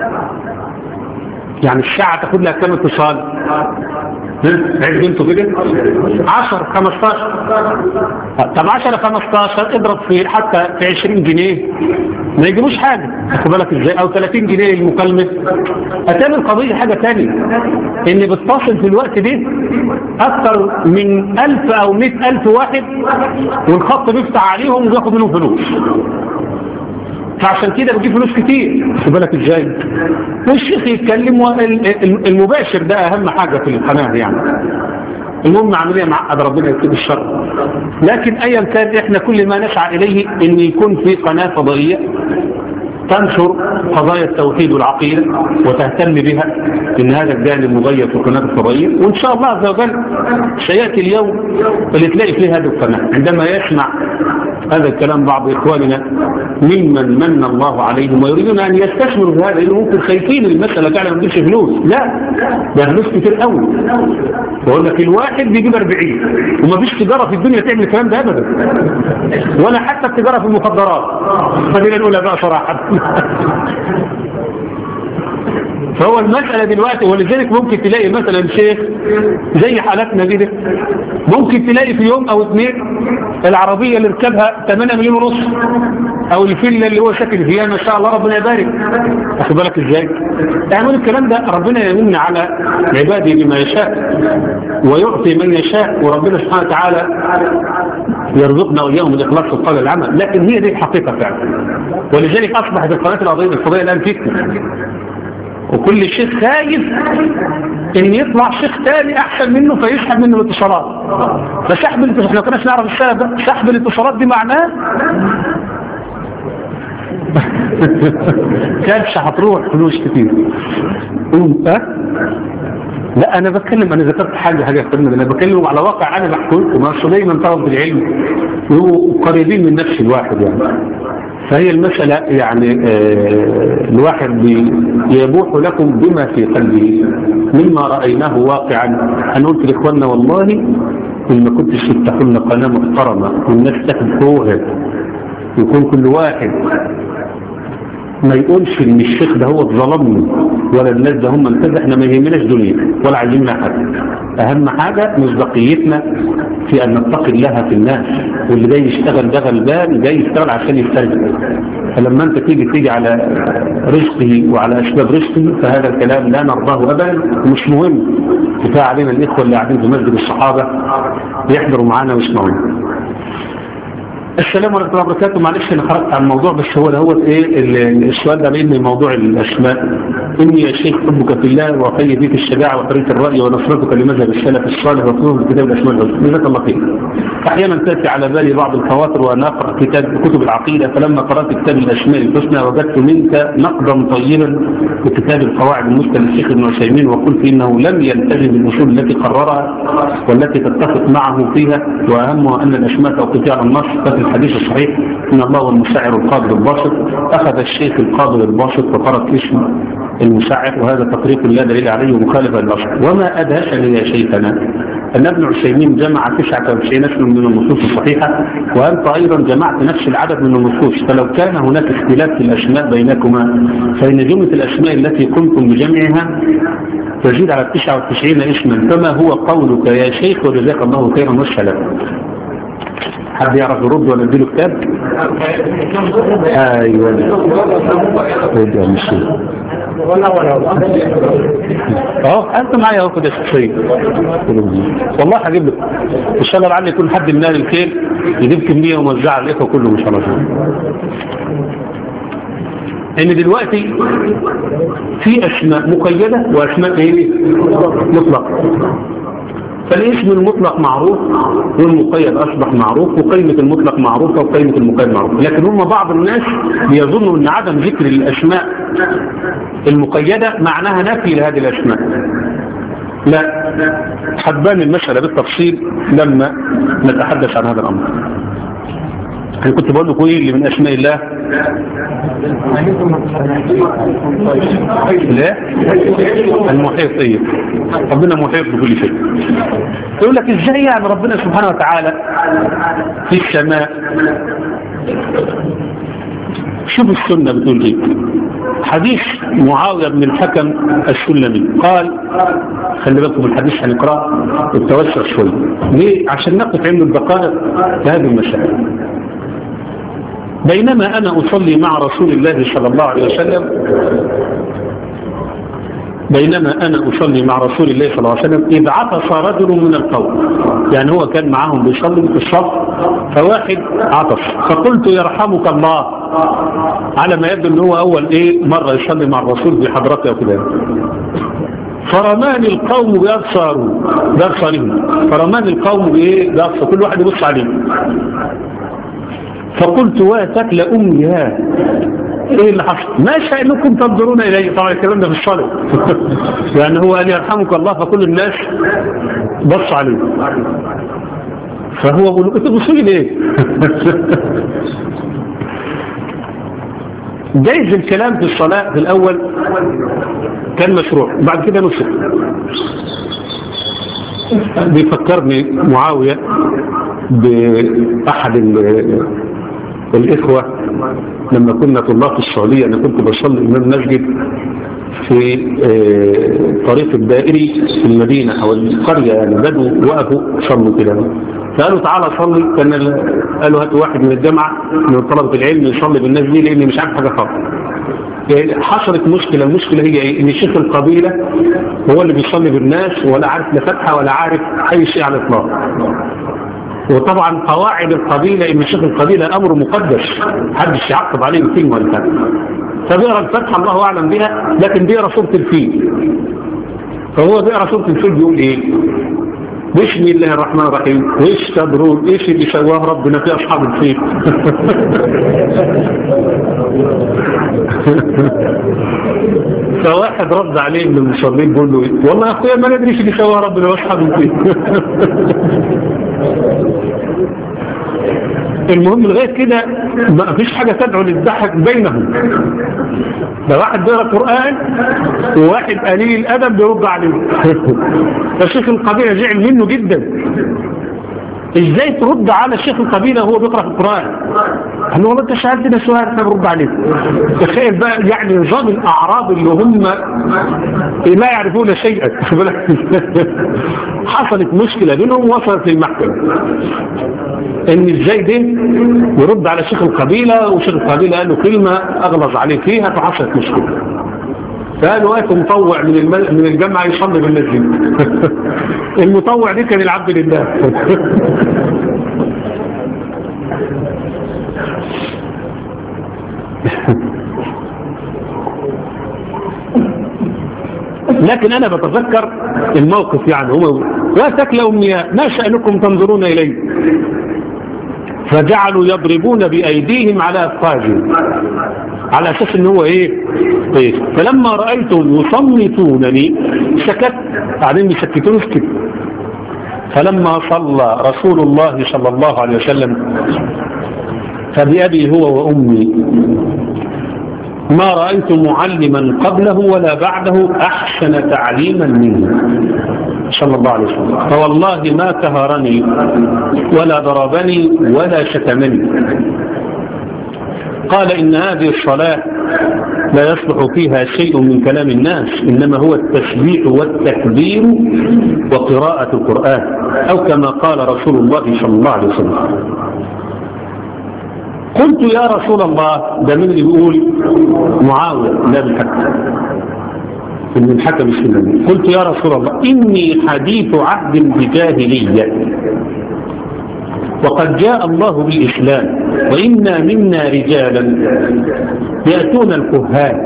يعني الساعة تاخد لها كام اتصال؟ عد انتوا كده 10 15. طب 10 15 اضرب فيه حتى في 20 جنيه ما يجيبوش حاجة، خد بالك ازاي؟ او 30 جنيه المكالمة. هتعمل قضية حاجة تانية ان بتصل في الوقت ده اكثر من 1000 او 100,000 واحد والخط بيفتح عليهم وياخد منهم فلوس، فعشان كده بتجيب فلوس كتير. خد بالك ازاي؟ والشيخ يتكلم، المباشر ده اهم حاجة في القناة يعني. المهم عملية معقد ربنا يكتب الشر، لكن ايا كان احنا كل ما نسعى اليه ان يكون في قناة فضائية تنشر قضايا التوحيد والعقيدة وتهتم بها، ان هذا الجانب مغير في القناة الفضائية. وان شاء الله عز وجل سيأتي اليوم اللي تلاقي فيه هذه القناة عندما يسمع هذا الكلام بعض إخواننا ممن من الله عليهم ويريدون أن يستثمروا في هذا، لأنه ممكن خايفين المسألة فعلا ما تجيبش فلوس. لا، ده فلوس كتير قوي. بقول لك الواحد بيجيب 40، وما فيش تجارة في الدنيا تعمل الكلام ده أبدا، ولا حتى التجارة في المخدرات. خلينا نقولها بقى صراحة. فهو المسألة دلوقتي، ولذلك ممكن تلاقي مثلا شيخ زي حالاتنا دي ممكن تلاقي في يوم او 2 العربية اللي ركبها 8 مليون ونص، او الفيلا اللي هو ساكن فيها ما شاء الله ربنا يبارك. واخد بالك ازاي؟ اعمل الكلام ده، ربنا يمن على عباده بما يشاء ويعطي من يشاء، وربنا سبحانه وتعالى يرزقنا واياهم الاخلاص في القول والعمل. لكن هي دي الحقيقة فعلا، ولذلك اصبحت القناة الفضائية الان فتنة، وكل شيخ خايف ان يطلع شيخ تاني احسن منه فيسحب منه الاتصالات. فسحب الاتصالات، احنا كناش نعرف السبب ده. سحب الاتصالات دي معناه كانش هتروح فلوس كتير. لا انا بتكلم، انا ذكرت حاجه انا بتكلم على واقع انا بحكي لكم. اصل دايما طلب العلم وقريبين من نفس الواحد يعني. فهي المسألة يعني الواحد يبوح لكم بما في قلبه مما رأيناه واقعا. أنا قلت لإخواننا والله إن ما كنتش تفتحوا لنا قناة محترمة والناس تاخد فوقها، يكون كل واحد ما يقولش ان الشيخ ده هو ظلمني ولا الناس ده هم كذا، احنا ما يهمناش دنيا ولا عايزيننا حاجه. اهم حاجه مصداقيتنا في ان نتقي الله في الناس، واللي جاي يشتغل ده غلبان جاي يشتغل عشان يسترجع. فلما انت تيجي على رزقه وعلى اسباب رزقه فهذا الكلام لا نرضاه ابدا، ومش مهم. كفايه علينا الاخوه اللي قاعدين في مسجد الصحابه يحضروا معانا ويسمعونا. السلام عليكم ورحمة الله وبركاته. معلش أنا خرجت عن الموضوع، بس هو السؤال ده بين موضوع الأسماء. إني يا شيخ حبك في الله وأخي فيك الشجاعة وحرية الرأي ونصرتك لمذهب السلف الصالح وفقه الكتاب الأسماء الحسنى. جزاك الله خير. أحيانا تأتي على بالي بعض الخواطر وأنا أقرأ كتب العقيدة، فلما قرأت كتاب الأسماء الحسنى وجدت منك نقدا طيبا بكتاب القواعد المثلى للشيخ ابن عثيمين، وقلت إنه لم يلتزم بالأصول التي قررها والتي تتفق معه فيها، وأهمها أن الأسماء توقيفية على النص. في الحديث الصحيح إن الله هو المسعر القابض الباسط، أخذ الشيخ القابض الباسط وترك اسم المسعر، وهذا تقريب لا دليل عليه ومخالفة للأصل. وما أدهشني يا شيخنا أن ابن عثيمين جمع 99 اسم من النصوص الصحيحة، وأنت أيضا جمعت نفس العدد من النصوص، فلو كان هناك اختلاف في الأسماء بينكما فإن جملة الأسماء التي قمتم بجمعها تزيد على 99 اسما، فما هو قولك يا شيخ وجزاك الله خيرا والسلام. حد يعرف يرد ولا اديله كتاب؟ ايوه ده مش انت معايا اهو كده شخصيا والله هجيب لك ان شاء الله، لعل يكون حد من اهل الخير يجيب كميه وموزعها على الاخوه كلهم ان شاء الله. ان دلوقتي في اسماء مقيده واسماء ايه مطلقه، فالاسم المطلق معروف والمقيد أصبح معروف، وقيمة المطلق معروفة وقيمة المقيد معروفة. لكن هم بعض الناس بيظنوا أن عدم ذكر الأسماء المقيدة معناها نفي لهذه الأسماء. لا، حبان المسألة بالتفصيل لما نتحدث عن هذا الأمر. أنا كنت بقول لكم إيه اللي من أسماء الله؟ لا، المحيط. إيه؟ ربنا محيط بكل شيء. يقول لك إزاي يعني ربنا سبحانه وتعالى في السماء؟ شوف السنة بتقول إيه. حديث معاوية بن الحكم السلمي قال، خلي بالكم الحديث هنقرأ والتوسع شوي ليه؟ عشان نقف عند الدقائق في هذه المسائل. بينما أنا أصلي مع رسول الله صلى الله عليه وسلم صلى الله عليه وسلم إذ عطس رجل من القوم، يعني هو كان معهم بيصلي في الصف فواحد عطس، فقلت يرحمك الله، على ما يبدو ان هو أول مرة يصلي مع الرسول بحضرته وكذا. فرماني القوم بأبصارهم، فرماني القوم بأبصار، كل واحد يبص عليه. فقلت واتك لأمي ها، ايه اللي حصل؟ ما شأنكم تنظرون اليه؟ طبعا الكلام ده في الصلاة يعني هو قال يرحمك الله فكل الناس بص عليه، فهو بيقول انت بصي ليه؟ جايز الكلام في الصلاة في الأول كان مشروع، بعد كده نسخ. بيفكرني معاوية بأحد الإخوة لما كنا طلاب في السعودية. أنا كنت بصلي إمام مسجد في طريق الدائري في المدينة أو القرية، يعني بدوا وقفوا صلوا كده، فقالوا تعالى صلي. قالوا هاتوا واحد من الجامعة من طلبة العلم يصلي بالناس دي لأني مش عارف حاجة خالص. حصلت مشكلة. المشكلة هي إيه؟ إن شيخ القبيلة هو اللي بيصلي بالناس ولا عارف لا فتحة ولا عارف أي شيء على الإطلاق. وطبعا قواعد القبيلة إن شيخ القبيلة أمر مقدس، محدش يعقب عليه كلمة ولا حاجة. فبيقرأ الفتحة الله أعلم بها، لكن بيقرأ سورة الفيل. فهو بيقرأ سورة الفيل بيقول إيه؟ بسم الله الرحمن الرحيم، وإيش تدرون إيش اللي سواه ربنا في أصحاب الفيل؟ فواحد رد عليه من المصلين بيقول له إيه؟ والله يا أخويا ما ندري إيش اللي سواه ربنا في أصحاب الفيل. المهم لغاية كده ما فيش حاجة تدعو للضحك بينهم. ده واحد بيقرأ قرآن وواحد قليل الأدب بيرد عليه. فالشيخ القبيلة زعل منه جدا، ازاي ترد على الشيخ القبيلة وهو بيقرأ في القرآن؟ قال له والله انت سألتنا سؤال احنا برد عليك. تخيل بقى يعني نظام الأعراب اللي هم لا يعرفون شيئا. حصلت مشكلة بينهم وصلت للمحكمة ان ازاي ده يرد على شيخ القبيلة، وشيخ القبيلة قال له كلمة اغلظ عليه فيها، فحصلت مشكلة. فقالوا واقف مطوع من الجامعة يصلي بالمسجد. المطوع دي كان العبد لله. لكن أنا بتذكر الموقف، يعني هم لا تكلوا مياه ما شأنكم تنظرون إليه، فجعلوا يضربون بأيديهم على أفخاذهم على أساس إن هو إيه؟ فلما رأيتم يصمتونني سكت، بعدين يسكتون اسكت. فلما صلى رسول الله صلى الله عليه وسلم فبأبي هو وأمي ما رأيت معلما قبله ولا بعده أحسن تعليما منه صلى الله عليه وسلم، فوالله ما كهرني ولا ضربني ولا شتمني. قال إن هذه الصلاة لا يصلح فيها شيء من كلام الناس، إنما هو التسبيح والتكبير وقراءة القرآن، أو كما قال رسول الله صلى الله عليه وسلم. قلت يا رسول الله، ده من اللي بيقول؟ معاوية لا بالحكم من الحكم السلمي. قلت يا رسول الله إني حديث عهد بجاهلية وقد جاء الله بالإسلام، وإنا منا رجالا يأتون الكهان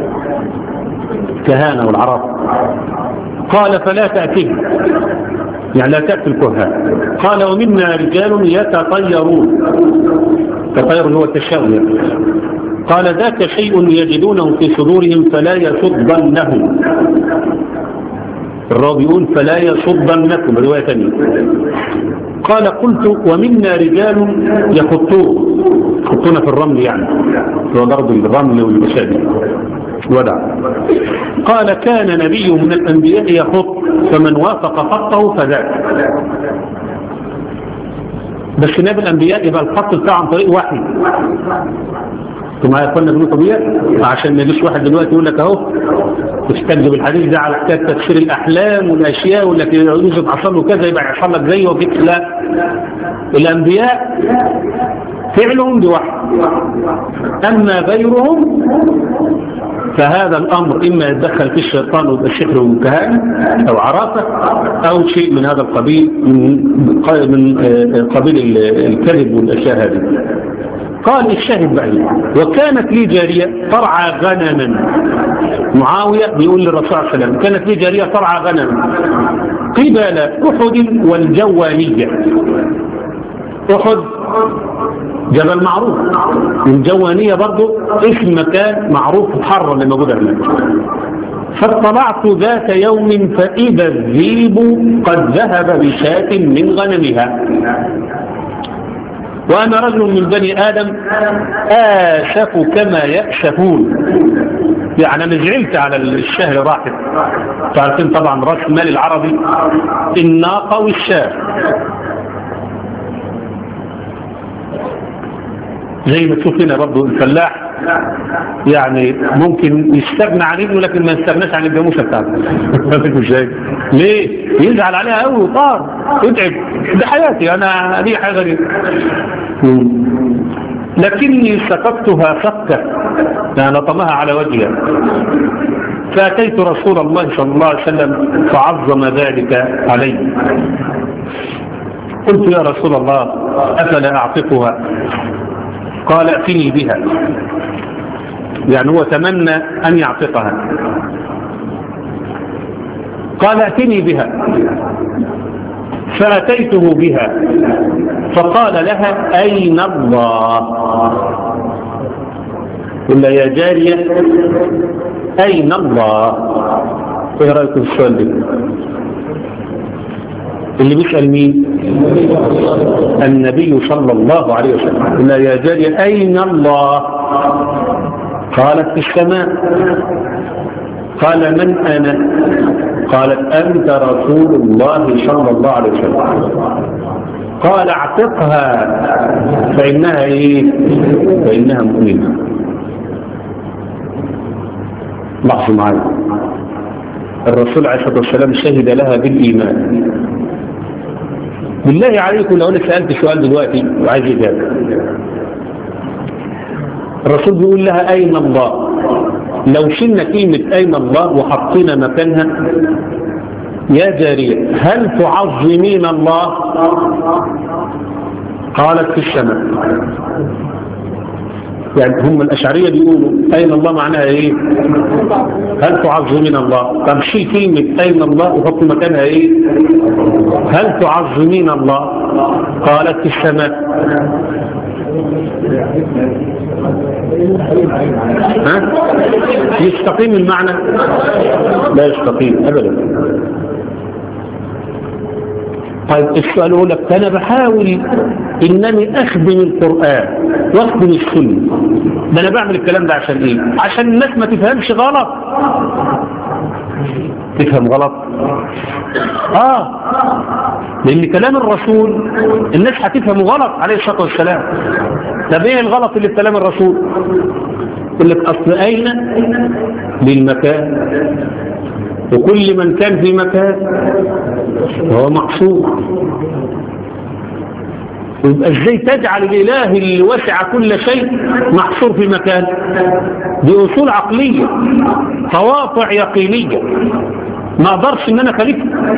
كهانة والعرب. قال فلا تأتيه، يعني لا تأتي الكهان. قال ومنا رجال يتطيرون، التطير هو التشاؤم. قال ذاك شيء يجدونه في صدورهم فلا يصدنهم. الراوي يقول فلا يصدنكم، رواية ثانية. قال قلت ومنا رجال يخطون في الرمل، يعني هو ضرب الرمل والمشابه ودع. قال كان نبي من الأنبياء يخط، فمن وافق خطه فذاك. بس نبي الأنبياء يبقى الخط بتاعه عن طريق وحي. ثم يقولنا بنو طبيعي عشان ما يجيش واحد دلوقتي يقول لك اهو تستجب الحديث ده على حكايه تفسير الأحلام والأشياء، ولا يوسف حصل له كذا يبقى يحصل لك زيه وكده. لا، الأنبياء فعلهم بوحي، أما غيرهم فهذا الأمر إما يتدخل في الشيطان والسحر والكهانة أو عرافة أو شيء من هذا القبيل، من قبيل الكذب والأشياء هذه. قال الشاهد بقى، وكانت لي جارية ترعى غنما. معاوية بيقول للرسول صلى الله عليه وسلم كانت لي جارية ترعى غنما قبل أحد والجوانية. أحد جبل معروف، الجوانية برضو اسم مكان معروف محرر اللي موجود هناك. فاطلعت ذات يوم فإذا الذئب قد ذهب بشاة من غنمها، وأنا رجل من بني آدم آسف كما يأسفون. يعني أنا زعلت على الشهر راحت. تعرفين طبعا رأس المال العربي الناقة والشاه، زي ما تشوف هنا برضه الفلاح يعني ممكن يستغنى عن ابنه لكن ما يستغناش عن الجاموسه بتاعته. ليه؟ يزعل عليها قوي وطار يتعب. ده حياتي انا، دي حاجه غريبه. لكني سقطتها سقه يعني لطمها على وجهها. فاتيت رسول الله صلى الله عليه وسلم فعظم ذلك علي. قلت يا رسول الله افلا اعتقها؟ قال ائتني بها، يعني هو تمنى أن يعتقها. قال ائتني بها، فأتيته بها فقال لها أين الله؟ قل يا جارية أين الله؟ ايه رأيكم في السؤال ده؟ اللي بيسأل مين؟ النبي صلى الله عليه وسلم. قلنا يا جارية أين الله؟ قالت في السماء. قال من أنا؟ قالت أنت رسول الله صلى الله عليه وسلم. قال اعتقها فإنها إيه؟ فإنها مؤمنة. لاحظوا معي، الرسول عليه الصلاة والسلام شهد لها بالإيمان. بالله عليكم لو أنا سألت سؤال دلوقتي وعايز إجابة، الرسول بيقول لها أين الله؟ لو شلنا كلمة أين الله وحطينا مكانها يا جارية هل تعظمين الله؟ قالت في السماء. يعني هم الأشعرية بيقولوا أين الله معناها إيه؟ هل تعظمين الله؟ طب شيل كلمة أين الله وحط مكانها إيه؟ هل تعظمين الله؟ قالت في السماء. ها؟ يستقيم المعنى؟ لا يستقيم أبدا. طيب السؤال يقول لك أنا بحاول إنني أخدم القرآن وأخدم السنة، ده أنا بعمل الكلام ده عشان إيه؟ عشان الناس ما تفهمش غلط. تفهم غلط؟ لأن كلام الرسول الناس هتفهمه غلط عليه الصلاة والسلام. طب إيه الغلط اللي في كلام الرسول؟ يقول لك أصل أين للمكان، وكل من كان في مكان هو مقصود. يبقى ازاي تجعل الاله اللي وسع كل شيء محصور في مكان؟ دي اصول عقليه، قواطع يقينيه، ما اقدرش ان انا خالفها.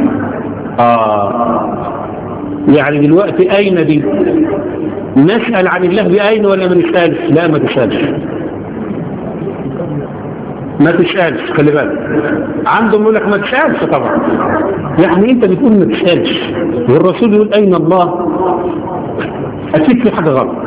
يعني دلوقتي اين دي؟ نسال عن الله باين ولا ما نسالش؟ لا ما تسالش، ما تسألش. خلي بالك عندهم يقول لك ما تسألش. طبعا يعني انت بتقول ما تسألش والرسول يقول اين الله، اكيد في حاجة غلط.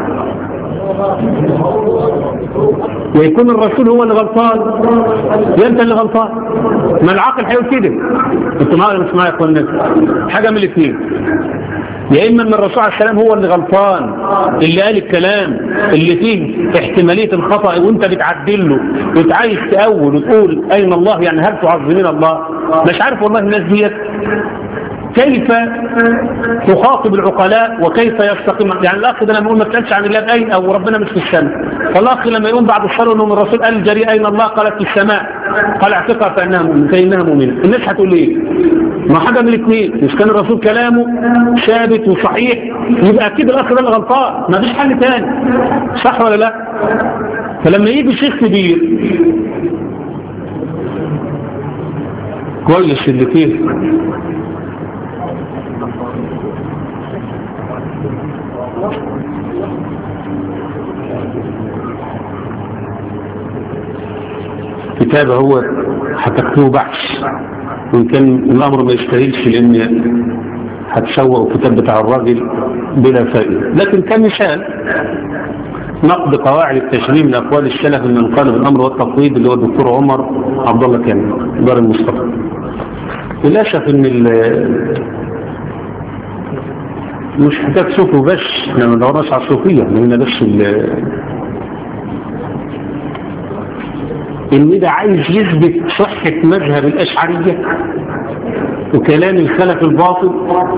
ويكون الرسول هو اللي غلطان يا انت اللي غلطان. ما العقل هيقول كده. انتوا معايا ولا مش معايا يا اخوانا؟ حاجة من الاثنين، يا إما أن الرسول عليه السلام هو اللي غلطان اللي قال الكلام اللي فيه احتمالية الخطأ وانت بتعدل له وتعايز تأول وتقول أين الله، يعني هل تعظمين الله؟ مش عارف والله الناس ديت كيف تخاطب العقلاء وكيف يستقيم. يعني الأخ ده لما يقول ما تسألش عن الله بأين أو ربنا مش في السماء، فالأخ لما يقوم بعد الصلاة أنه الرسول قال الجريء أين الله؟ قالت في السماء. قال اعتقها فإنها مؤمنة. الناس هتقول ايه؟ ما حاجة من الاثنين، مش كان الرسول كلامه ثابت وصحيح يبقى أكيد الأخ ده اللي غلطان، ما فيش حل تاني، صح ولا لا؟ فلما يجي شيخ كبير كويس اللي فيه كتابه هو هتكتبه بحث، وإن كان الأمر ما يستاهلش لأن هتسوق الكتاب بتاع الراجل بلا فائدة، لكن كمثال نقد قواعد التشريع من أقوال السلف من قال بالأمر والتفويض اللي هو الدكتور عمر عبد الله كامل دار المصطفى. للأسف إن مش حكاية صوفه بس، احنا ما ندورناش على الصوفية، هنا بس إن ده عايز يثبت صحة مذهب الأشعرية وكلام الخلف الباطل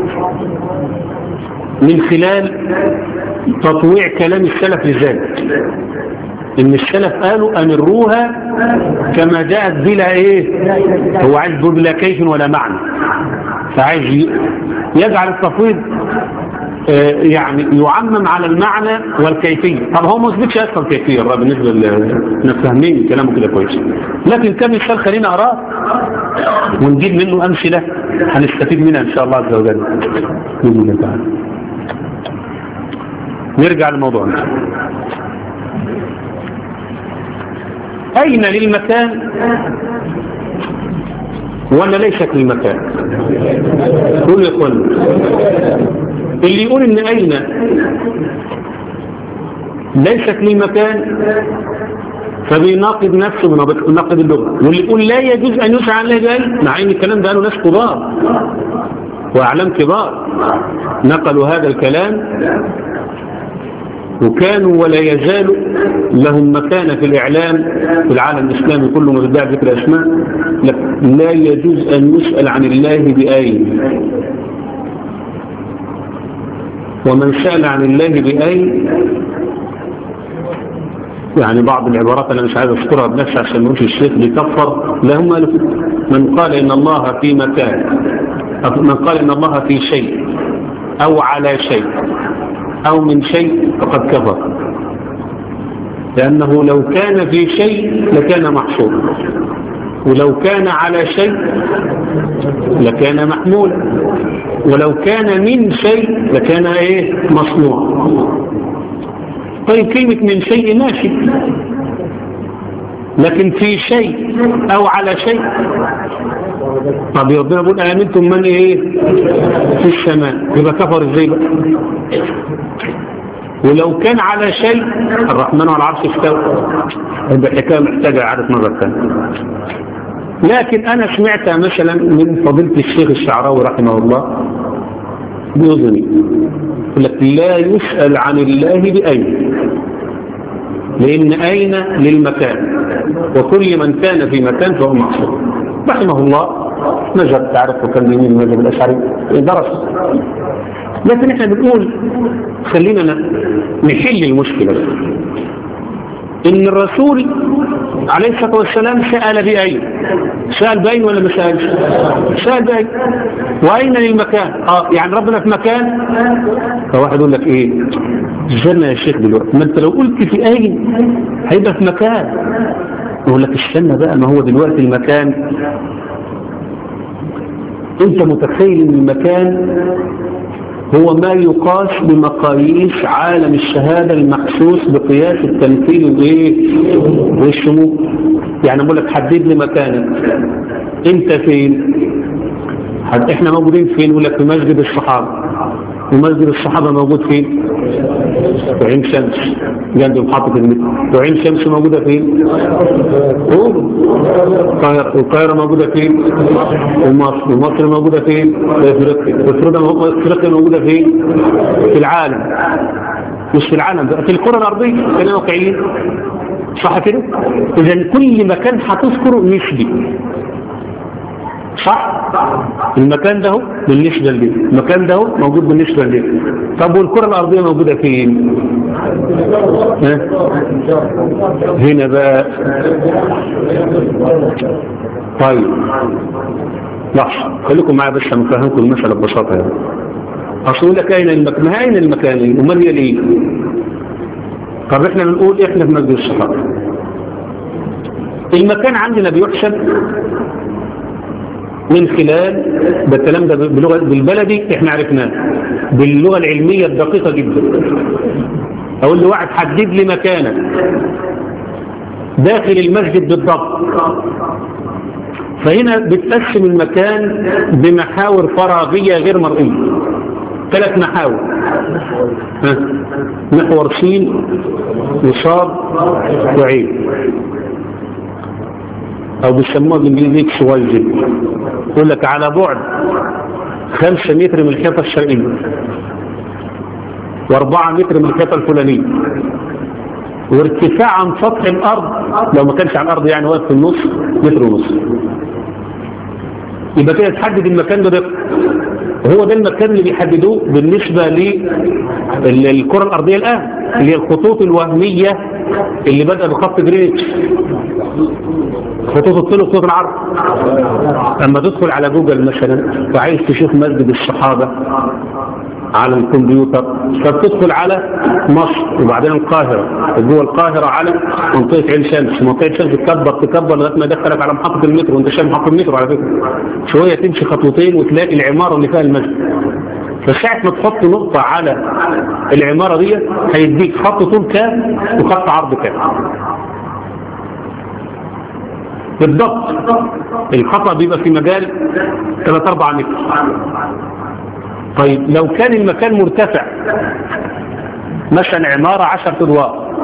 من خلال تطويع كلام السلف لذلك. إن السلف قالوا أمروها كما جاءت بلا إيه، هو عايز بلا كيف ولا معنى، فعايز يجعل التفويض يعني يعمم على المعنى والكيفية. طب هو ما اثبتش اصلا كيفية بالنسبة لنفهمين كلامه كده كويس، لكن كم مثال خلينا أراه ونجيب منه أمثلة هنستفيد منها إن شاء الله عز وجل بإذن الله تعالى. نرجع لموضوعنا. أين للمكان ولا ليست للمكان؟ قول يا اخوان. اللي يقول ان أين ليست للمكان فبيناقض نفسه بناقض اللغة، واللي يقول لا يجوز أن يسعى عن الله بأين، مع ان الكلام ده قالوا ناس كبار وأعلام كبار نقلوا هذا الكلام، وكانوا ولا يزالوا لهم مكانة في الإعلام في العالم الإسلامي كله، مبدأ ذكر أسماء. لا يجوز أن يسأل عن الله بأين، ومن سأل عن الله بأين يعني بعض العبارات أنا مش عايز أذكرها بنفسي عشان نقولش الشيخ بيكفر، لهم من قال إن الله في مكان، من قال إن الله في شيء أو على شيء أو من شيء فقد كفر، لأنه لو كان في شيء لكان محصورا، ولو كان على شيء لكان محمولا، ولو كان من شيء لكان مصنوع. طيب كلمة من شيء ماشي، لكن في شيء أو على شيء، طب ربنا يقول آمنتم من في السماء، يبقى كفر ازاي بقى؟ ولو كان على شيء الرحمن على العرش استوى، يبقى الحكاية محتاجة إعادة نظر ثانية. لكن أنا سمعتها مثلا من فضيلة الشيخ الشعراوي رحمه الله بأذني، يقول لك لا يسأل عن الله بأين، لأن أين للمكان، وكل من كان في مكان فهو محصور. رحمه الله نجد تعرفه كان بيمين المذهب الأشعري درس، لكن احنا بنقول خلينا نحل المشكلة إن الرسول عليه الصلاة والسلام سأل بأين، سأل بأين ولا ما سألش؟ سأل بأين. وأين للمكان؟ يعني ربنا في مكان، فواحد يقول لك زلنا يا شيخ دلوقتي، ما انت لو قلت في أين هيبقى في مكان. يقول لك استنى بقى، ما هو دلوقتي المكان انت متخيل ان المكان هو ما يقاس بمقاييس عالم الشهادة المحسوس بقياس التمثيل والشمول. يعني بقول لك حدد لي مكانك، انت فين؟ احنا موجودين فين؟ يقول لك في مسجد الصحابة، ومسجد الصحابة موجود فين؟ في عين شمس جنب محطة المترو. وعين شمس موجودة فين؟ القاهرة موجودة فين؟ ومصر موجودة فين؟ في افريقيا موجودة فين؟ في العالم، مش في العالم بقى، في الكرة الأرضية، خلينا واقعيين، صح كده؟ إذا كل مكان هتذكره نسبي، صح؟ المكان ده بالنسبة لي، المكان ده موجود بالنسبة لي. طب والكرة الأرضية موجودة فين؟ هنا بقى. طيب لحظة خليكم معايا بس هنفهمكم المسألة ببساطة يعني. أصول لك أين المكان؟ ما أين المكان؟ ومن هي ليه؟ طب احنا بنقول احنا في مسجد الصحابة، المكان عندنا بيحسب من خلال ده الكلام ده بلغة بالبلدي احنا عرفناه، باللغة العلمية الدقيقة جدا. اقول له واحد حدد لي مكانك داخل المسجد بالضبط، فهنا بتقسم المكان بمحاور فراغية غير مرئية، 3 محاور، محور سين وصاد وعين، او بيسموها بالانجليزي اكس واي زد. يقول لك على بعد 5 متر من الحيطة الشرقية، و4 متر من الحيطة الفلانية، وارتفاع عن سطح الارض لو ما كانش على الارض يعني واقف في النص 1.5 متر. يبقى كده تحدد المكان ده، وهو ده المكان اللي بيحددوه بالنسبة للكرة الأرضية الآن، اللي هي الخطوط الوهمية اللي بدأ بخط جرينتش، خطوط الطول وخطوط العرض. أما تدخل على جوجل مثلا وعايز تشوف مسجد الصحابة على الكمبيوتر، فبتدخل على مصر وبعدين القاهرة، جوه القاهرة على منطقة عين شمس، منطقة شمس تكبر لغاية ما يدخلك على محطة المترو، وانت شايف محطة المترو على فكرة، شوية تمشي خطوتين وتلاقي العمارة اللي فيها المسجد. فساعة ما تحط نقطة على العمارة دي هيديك خط طول كام وخط عرض كام بالضبط. الخطأ بيبقى في مجال 3-4 متر. طيب لو كان المكان مرتفع مثلا عمارة 10 أدوار،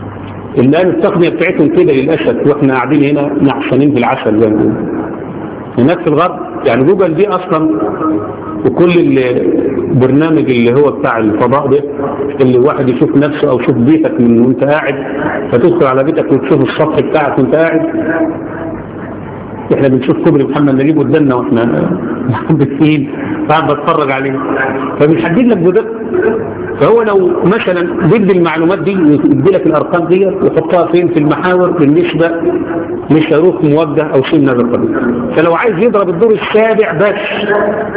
الآن التقنية بتاعتهم كده للأسف، واحنا قاعدين هنا نحسنين في العسل زي ما بنقول، هناك في الغرب. يعني جوجل دي اصلا وكل البرنامج اللي هو بتاع الفضاء ده اللي واحد يشوف نفسه او يشوف بيتك من وانت قاعد، فتدخل على بيتك وتشوف السطح بتاعك وانت قاعد. احنا بنشوف كوبري محمد نجيب قدامنا واحنا محبتين قاعد بتفرج عليه، فبيحدد لك بدقة. فهو لو مثلا ضد المعلومات دي يدي لك الارقام دي ويحطها فين في المحاور بالنسبه لصاروخ موجه او شيء من هذا القبيل. فلو عايز يضرب الدور السابع بس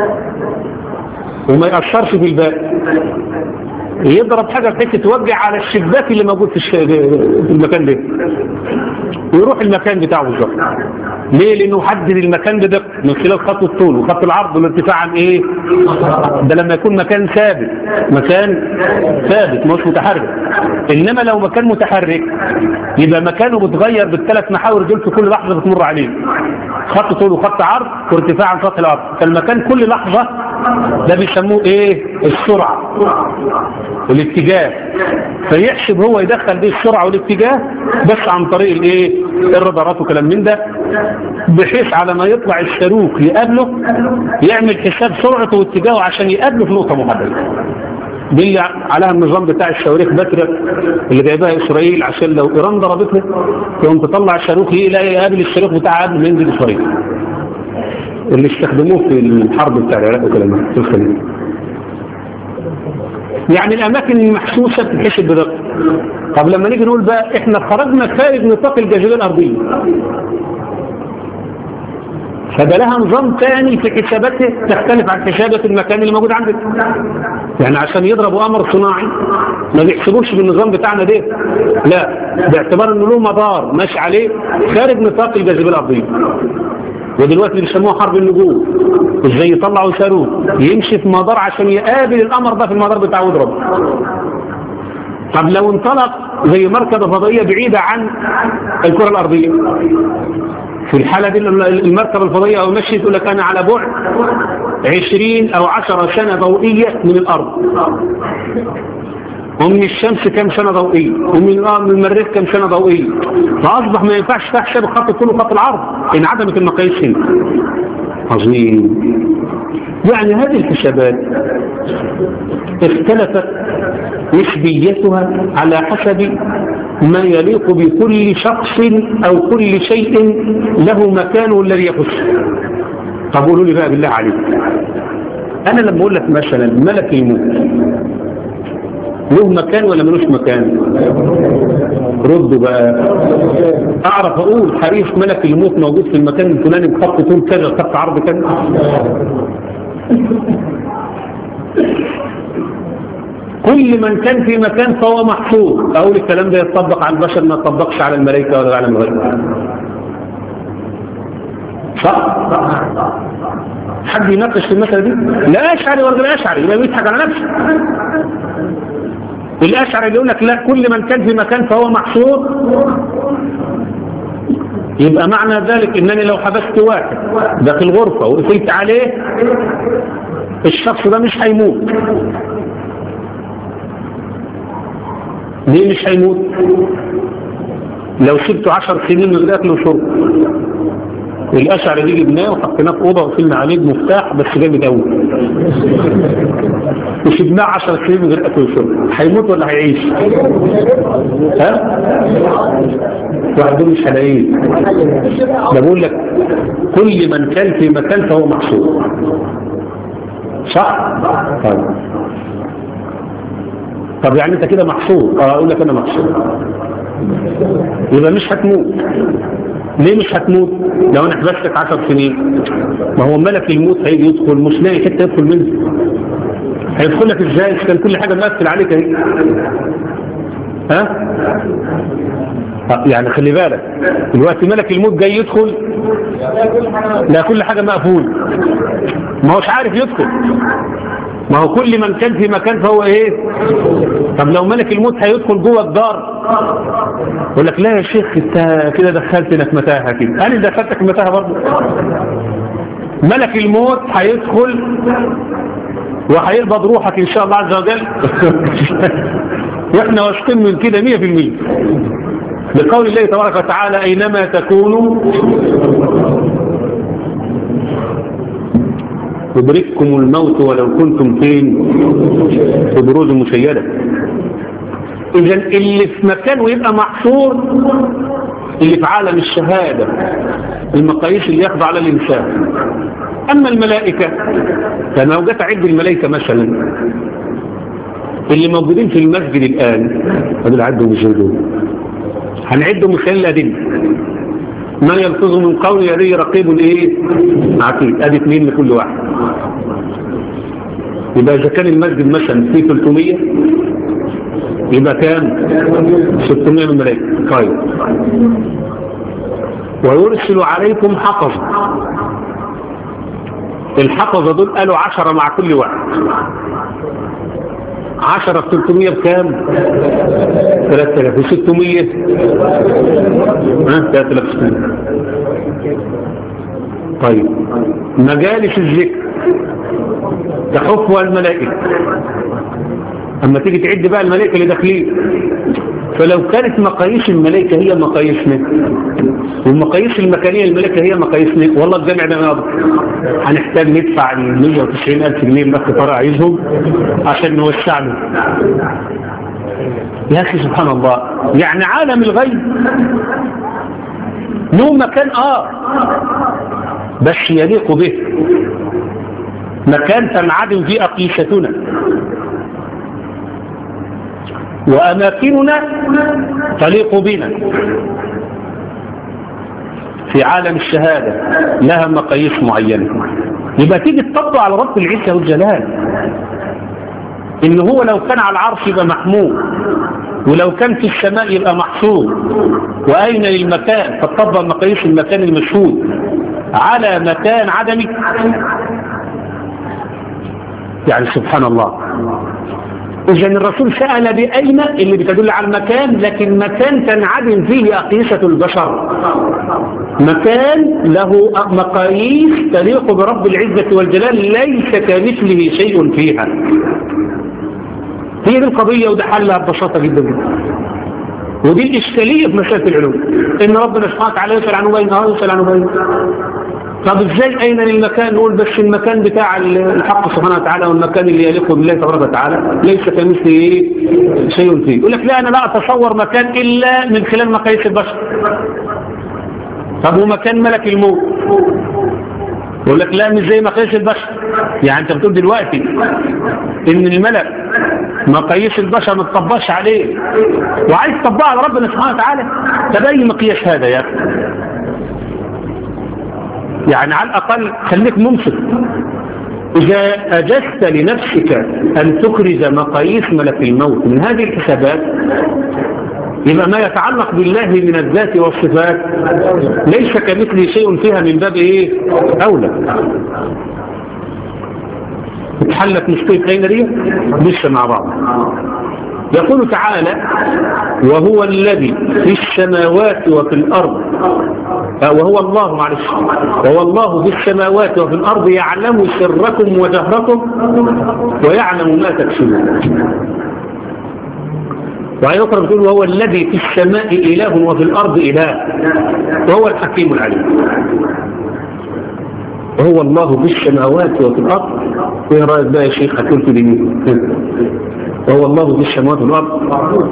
وما يأثرش في الباقي، يضرب حاجه بحيث توجع على الشباك اللي موجود في المكان ده، ويروح المكان بتاعه بالظبط. ليه؟ لانه حدد المكان بدقه من خلال خط الطول وخط العرض والارتفاع عن ايه؟ ده لما يكون مكان ثابت، مكان ثابت مش متحرك. انما لو مكان متحرك يبقى مكانه بتغير بالثلاث محاور دول في كل لحظه بتمر عليه، خط طول وخط عرض وارتفاع عن سطح الارض. فالمكان كل لحظه ده بيسموه ايه؟ السرعه والاتجاه. فيحسب هو يدخل بيه السرعه والاتجاه بس عن طريق الايه؟ الرادارات وكلام من ده، بحيث على ما يطلع الصاروخ يقابله يعمل حساب سرعته واتجاهه عشان يقابله في نقطه محدده. دي اللي عليها النظام بتاع الصواريخ باتريوت اللي جايبها اسرائيل، عشان لو ايران ضربتها تقوم تطلع الصاروخ يلاقي يقابل الصاروخ بتاعها قبل ما ينزل اسرائيل، اللي استخدموه في الحرب بتاع العراق وكلام في الخليج. يعني الاماكن المحسوسه بتتحسب بدقه. طب لما نيجي نقول بقى احنا خرجنا خارج نطاق الجاذبيه الارضيه، فده لها نظام ثاني في حساباته تختلف عن حسابات المكان اللي موجود عندك. يعني عشان يضربوا قمر صناعي ما بيحسبوش بالنظام بتاعنا ده، لا، باعتبار انه له مدار ماشي عليه خارج نطاق الجاذبيه الارضيه. ودلوقتي بيسموها حرب النجوم، ازاي يطلعوا صاروخ يمشي في مدار عشان يقابل القمر ده في المدار بتاعه ويضربه. طب لو انطلق زي مركبة فضائية بعيدة عن الكرة الأرضية، في الحالة دي المركبة الفضائية أو مشي تقول لك أنا على بعد 20 أو 10 سنة ضوئية من الأرض، ومن الشمس كم سنة ضوئية، ومن المريخ كم سنة ضوئية. فأصبح ما ينفعش تحسب خط الطول وخط العرض، انعدمت المقاييس هنا. عظيم. يعني هذه الحسابات اختلفت نسبيتها على حسب ما يليق بكل شخص أو كل شيء له مكانه الذي يخصه. طب قولوا لي بقى بالله عليك، أنا لما أقول لك مثلا ملك الموت له مكان ولا ملوش مكان؟ ردوا بقى. أعرف أقول حريف ملك الموت موجود في المكان الفلاني بخط طول كذا خط عرض كذا؟ كل من كان في مكان فهو محفوظ. أقول الكلام ده يتطبق على البشر ما يتطبقش على الملائكة ولا على الملائكة. صح؟ حد يناقش في المسألة دي؟ لا أشعري ولا لا أشعري، يبقى بيضحك على نفسه. الأشعري اللي يقول لك لا كل من كان في مكان فهو محصور، يبقى معنى ذلك إنني لو حبست واحد داخل غرفة وقفلت عليه الشخص ده مش هيموت. ليه مش هيموت؟ لو سبته 10 سنين من غير أكل وشرب. الأشعري دي جبناه وحطيناه في أوضة وقفلنا عليه بمفتاح بس جامد قوي، وسبناه 10 سنين من غير أكل وشرب، هيموت ولا هيعيش؟ ها؟ واحد مش هلاقيه. ده بقول لك كل من كان في مكان فهو محصور. صح؟ طب يعني انت كده محصور؟ اقول لك انا محصور، يبقى مش هتموت. ليه مش هتموت؟ لو انا حبستك 10 سنين، ما هو ملك الموت هيجي يدخل مش لاقي حته يدخل منه، هيدخل لك ازاي؟ كان كل حاجه مقفل عليك اهي. ها؟ يعني خلي بالك دلوقتي ملك الموت جاي يدخل، لا كل حاجه مقفول، ما هوش عارف يدخل. ما هو كل من كان في مكان فهو ايه؟ طب لو ملك الموت هيدخل جوه الدار يقول لك لا يا شيخ انت كده دخلتنا في متاهه كده. انا دخلتك في متاهه برضه. ملك الموت هيدخل وهيقبض روحك ان شاء الله عز وجل واحنا واثقين من كده 100%، لقول الله تبارك وتعالى اينما تكونوا يدرككم الموت ولو كنتم فين؟ في بروج مشيدة. إذا اللي في مكانه يبقى محصور اللي في عالم الشهادة، المقاييس اللي يخضع على الإنسان. أما الملائكة فلو جت عد الملائكة مثلا اللي موجودين في المسجد الآن، هذول عدهم الجهدون، هنعدهم من خلال الأدلة. ما يلفظ من قول لديه رقيب ايه عتيد، ادي 2 لكل واحد. يبقى اذا كان المسجد مثلا فيه 300 يبقى كام؟ 600 من الملائكه. طيب، ويرسل عليكم حفظة. الحفظة دول قالوا 10 مع كل واحد. 10 في 300 بكام؟ 3600. 3600. طيب، مجالس الذكر تحفها الملائكة. اما تيجي تعد بقى الملائكة اللي داخلين، فلو كانت مقاييس الملائكة هي مقاييسنا والمقاييس المكانية الملائكة هي مقاييسنا، والله الجامع ده ناضح هنحتاج ندفع 190,000 جنيه الأخ طارق عايزهم عشان نوسع له. يا أخي سبحان الله، يعني عالم الغيب له مكان بس يليق به، مكان تنعدم فيه أقيستنا، وأماكننا تليق بنا. في عالم الشهادة لها مقاييس معينة، يبقى تيجي تطبق على رب العزة والجلال إن هو لو كان على العرش يبقى محمود، ولو كان في السماء يبقى محصور، وأين للمكان فتطبق مقاييس المكان المشهود على مكان عدمي. يعني سبحان الله. إذا الرسول سأل بأين اللي بتدل على المكان، لكن مكان تنعدم فيه أقيسة البشر، مكان له مقاييس تليق برب العزة والجلال ليس كمثله شيء فيها. هي دي القضية، وده حلها ببساطة جدا، ودي الإشكالية في مسألة العلوم، إن ربنا سبحانه وتعالى يسأل عنه بين يسأل عنه بين. طب ازاي اين للمكان؟ نقول بس المكان بتاع الحق سبحانه وتعالى، والمكان اللي يليق بالله تبارك وتعالى ليس كمثله شيء فيه. يقول لك لا، انا لا اتصور مكان الا من خلال مقاييس البشر. طب ومكان ملك الموت؟ يقول لك لا، مش زي مقاييس البشر. يعني انت بتقول دلوقتي ان الملك مقاييس البشر ما تطبقش عليه، وعايز تطبقها على ربنا سبحانه وتعالى. طب اي مقياس هذا يا اخي؟ يعني على الأقل خليك منصف. إذا أجزت لنفسك أن تخرج مقاييس ملك الموت من هذه الحسابات، يبقى ما يتعلق بالله من الذات والصفات ليس كمثل شيء فيها من باب أولى. اتحلت مشكلة أين دي؟ لسه مع بعض. يقول تعالى: وهو الذي في السماوات وفي الأرض، وهو الله معلش، وهو الله في السماوات وفي الأرض يعلم سركم وجهركم ويعلم ما تكسبون. وآية أخرى بتقول: وهو الذي في السماء إله وفي الأرض إله وهو الحكيم العليم. وهو الله في السماوات وفي الأرض. ايه رأيك بقى يا شيخ؟ هتقول في دين وهو الله في السماوات والأرض،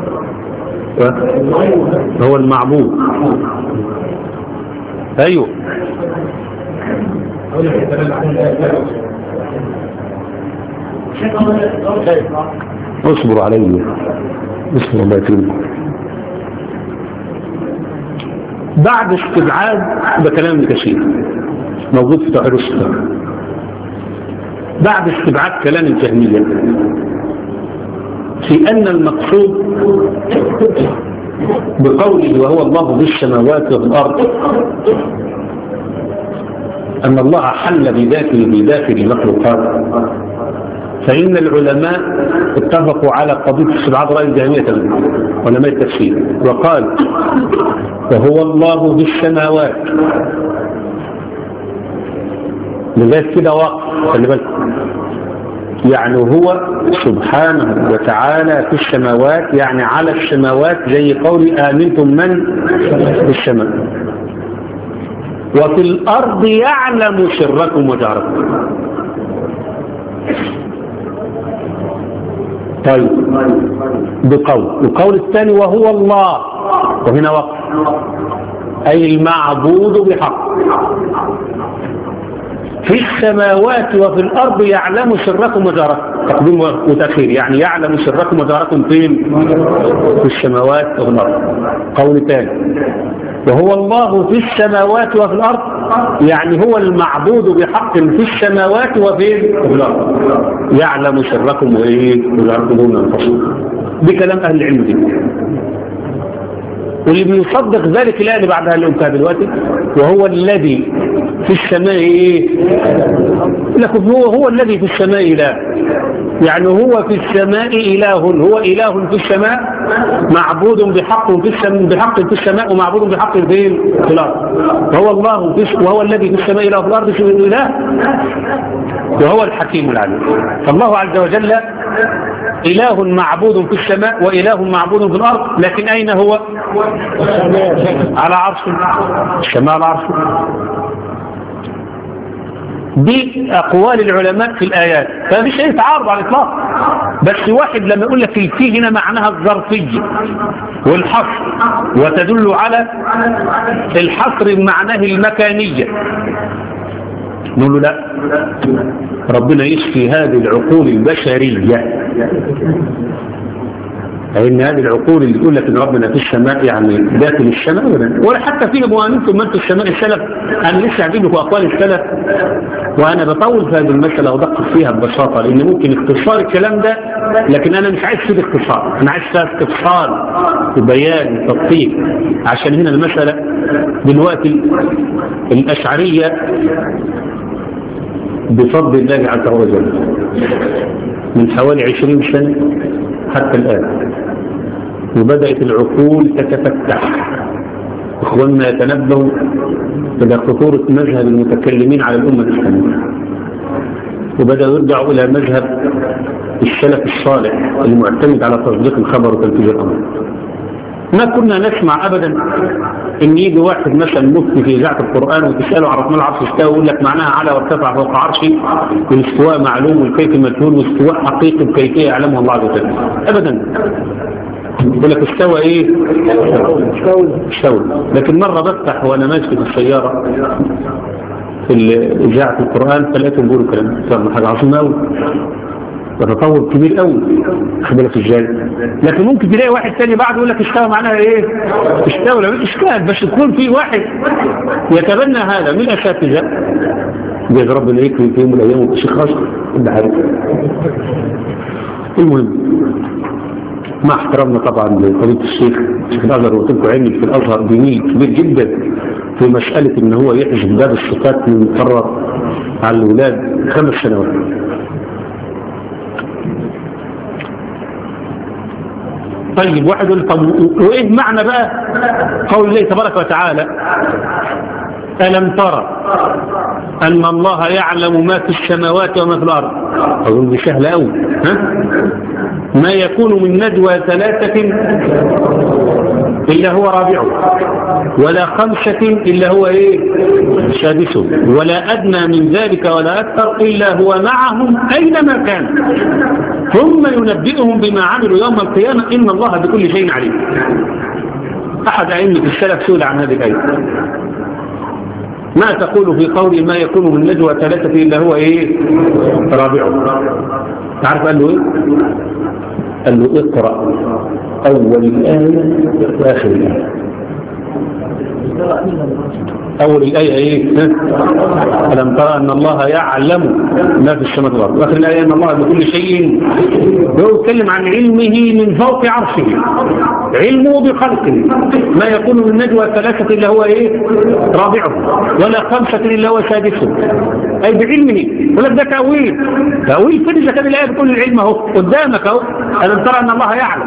هو المعبود. أيوه، اصبروا علي، اصبروا الله يكرمكم. بعد استبعاد، ده كلام كثير موجود في توحيد الصفات، بعد استبعاد كلام الجهمية في أن المقصود بقوله وهو الله بالسماوات والأرض أن الله حل بذاته بداخل المخلوقات، فإن العلماء اتفقوا على قضية استبعاد رأي الجهمية علماء التفسير، وقال وهو الله بالسماوات، لذلك كده واقع، خلي بالك، يعني هو سبحانه وتعالى في السماوات، يعني على السماوات، زي قول آمنتم من في السماء. وفي الأرض يعلم سركم وجهركم، طيب بقول. القول الثاني وهو الله، وهنا وقف، أي المعبود بحق في السماوات وفي الأرض يعلم سركم وجهركم. تقديم وتأخير، يعني يعلم سركم وجهركم فين؟ في السماوات وفي الأرض. قول ثاني وهو الله في السماوات وفي الأرض، يعني هو المعبود بحق في السماوات وفي الأرض، يعلم سركم وجهركم دون الفصل. بكلام أهل العلم دي. واللي بيصدق ذلك الآن بعدها اللي قلتها دلوقتي، وهو الذي في السماء لكن هو الذي في السماء إله، يعني هو في السماء إله، هو إله في السماء معبود بحق في السماء ومعبود بحق في الأرض. وهو الله وهو الذي في السماء إله وفي الأرض إله، وهو الحكيم العليم. فالله عز وجل إله معبود في السماء وإله معبود في الأرض، لكن أين هو؟ على عرشه، السماء على عرشه. دي أقوال العلماء في الآيات، فمش أي تعارض على الإطلاق. بس واحد لما يقول لك الفي هنا معناها الظرفية والحصر، وتدل على الحصر بمعناه المكانية، نقول له لا، ربنا يشفي هذه العقول البشرية، لأن هذه العقول اللي تقول لك ان ربنا في السماء يعني داخل السماء، ولا حتى في مؤمنتم من في السماء السلف. انا لسه هجيب لكم اقوال السلف، وانا بطول في هذه المساله وادقق فيها ببساطه، لان ممكن اختصار الكلام ده، لكن انا مش عايز فيه اختصار، انا عايز فيها استفصال وبيان وتفصيل. عشان هنا المساله دلوقتي الاشعريه بفضل الله عز وجل من حوالي 20 سنه حتى الآن، وبدأت العقول تتفتح، إخواننا يتنبهوا إلى خطورة مذهب المتكلمين على الأمة الإسلامية، وبدأوا يرجعوا إلى مذهب السلف الصالح المعتمد على تصديق الخبر وتنفيذ الأمر. ما كنا نسمع أبدا إن يجي واحد مثلا مفتي في إذاعة القرآن وتسأله عن الرحمن العرش استوى، ويقول لك معناها على وارتفع فوق عرشي، والاستواء معلوم والكيف مجهول، والاستواء حقيقي بكيفية يعلمها الله عز وجل. أبدا. يقول لك استوى إيه؟ استوى. لكن مرة بفتح وأنا ماشي في السيارة في إذاعة القرآن فلقيتهم بيقولوا كلام حاجة عظيمة أوي، وتطور كبير قوي، خبرة الجال. لكن ممكن تلاقي واحد تاني بعد يقول لك استوى معناها ايه؟ استوى، لا اشكال، بس يكون في واحد يتبنى هذا من الاساتذه، جاز ربنا يكرم في يوم من الايام الشيخ اشرف ده حاجه. المهم مع احترامنا طبعا لفضيله الشيخ الازهر، وقلت لكم علمي في الازهر ديني كبير جدا في مساله ان هو يحجب باب الصفات من مقرر على الاولاد 5 سنوات. طيب واحد يقول طب وايه معنى بقى قول الله تبارك وتعالى ألم ترى أن الله يعلم ما في السماوات وما في الأرض؟ أظن دي سهلة أوي. ما يكون من نجوى 3 إلا هو رابعه، ولا 5 إلا هو سادسه، ولا أدنى من ذلك ولا أكثر إلا هو معهم أينما كان، ثم ينبئهم بما عملوا يوم القيامة إن الله بكل شيء عليم. أحد أئمة السلف سئل عن هذه الآية، ما تقول في قول ما يكون من نجوى 3 إلا هو رابعه؟ تعرف قال له قال له اقرأ أول الآية وآخر الآية. أول الآية ألم ترى أن الله يعلم ما في السماء والأرض، وآخر الآية أن الله بكل شيء. هو يتكلم عن علمه من فوق عرشه، علمه بخلقه. ما يكون من نجوى 3 إلا هو رابعه، ولا 5 إلا هو سادسه، أي بعلمه. ولك ده تأويل فين إذا كان الآية بكل العلم أهو قدامك أهو، ألم ترى أن الله يعلم.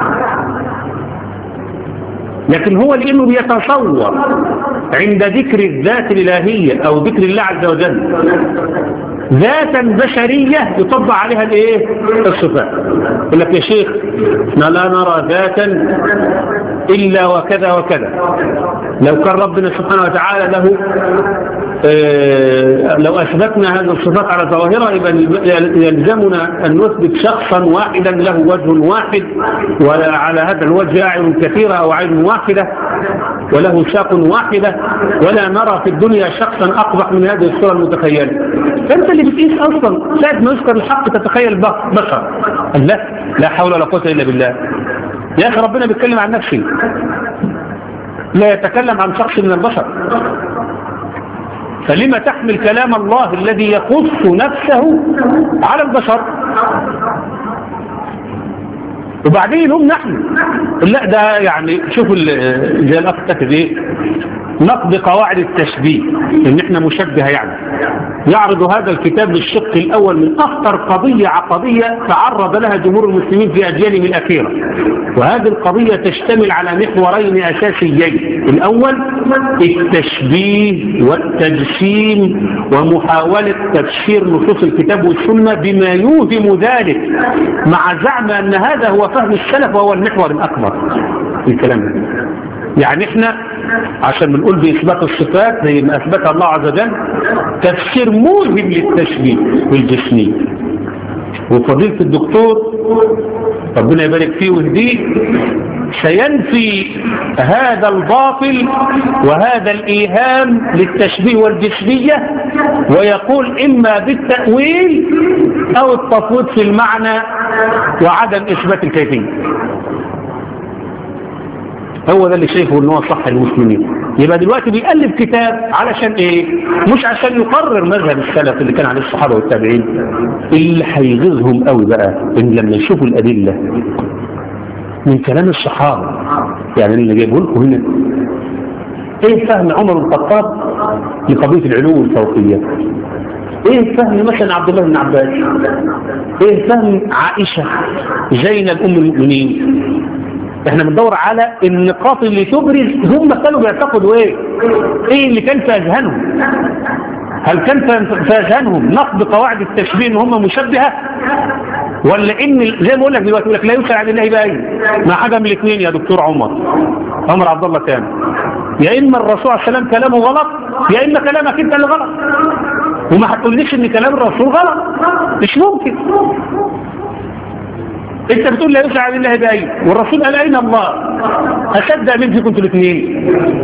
لكن هو لأنه بيتصور عند ذكر الذات الإلهية أو ذكر الله عز وجل ذاتا بشرية يطبع عليها الصفات. يقول لك يا شيخ احنا لا نرى ذاتا إلا وكذا وكذا. لو كان ربنا سبحانه وتعالى له لو أثبتنا هذه الصفات على ظواهرها يلزمنا أن نثبت شخصا واحدا له وجه واحد وعلى هذا الوجه أعين كثيرة أو عين واحدة وله ساق واحدة، ولا نرى في الدنيا شخصا أقبح من هذه الصورة المتخيلة. فأنت اللي بتقيس أصلا ساعة ما يذكر الحق تتخيل بشر. لا حول ولا قوة إلا بالله. يا أخي ربنا بيتكلم عن نفسه، لا يتكلم عن شخص من البشر. فلما تحمل كلام الله الذي يخص نفسه على البشر؟ وبعدين هم نحن لا ده يعني شوفوا زي الأخ كاتب ايه، نقد قواعد التشبيه، ان احنا مشبهة يعني. يعرض هذا الكتاب للشق الأول من أخطر قضية عقدية تعرض لها جمهور المسلمين في أجيالهم الأخيرة، وهذه القضية تشتمل على محورين أساسيين: الأول التشبيه والتجسيم ومحاولة تفسير نصوص الكتاب والسنة بما يوهم ذلك، مع زعم أن هذا هو فهم السلف وهو المحور الأكبر في الكلام. يعني احنا عشان بنقول بإثبات الصفات زي ما أثبتها الله عز وجل تفسير موهم للتشبيه والجسمية. وفضيلة الدكتور ربنا يبارك فيه ويهديه سينفي هذا الباطل وهذا الإيهام للتشبيه والجسمية، ويقول إما بالتأويل أو التفويض في المعنى وعدم إثبات الكيفية. هو ده اللي شايفه ان هو صح المسلمين. يبقى دلوقتي بيألف كتاب علشان ايه؟ مش عشان يقرر مذهب السلف اللي كان عليه الصحابة والتابعين. اللي هيغيظهم قوي بقى ان لما يشوفوا الأدلة من كلام الصحابة، يعني اللي جايبه لكم هنا ايه فهم عمر بن الخطاب لقضية العلو والفوقية، ايه فهم مثلا عبد الله بن عباس، ايه فهم عائشة زينب ام المؤمنين. احنا بندور على النقاط اللي تبرز هم كانوا بيعتقدوا ايه اللي كان في اذهانهم. هل كان في اذهانهم نقد قواعد التشبيه ان هم مشبهة، ولا ان زي ما اقول لك دلوقتي يقول لك لا يسأل عن الله باين؟ ما حاجه من الاثنين يا دكتور عمر عبد الله كان، يا اما الرسول عليه السلام كلامه غلط يا اما كلامك انت اللي غلط. وما هتقوليش ان كلام الرسول غلط، مش ممكن. انت بتقول لا يسأل عن الله باين والرسول قال اين الله، اصدق مين فيكم انتوا الاثنين؟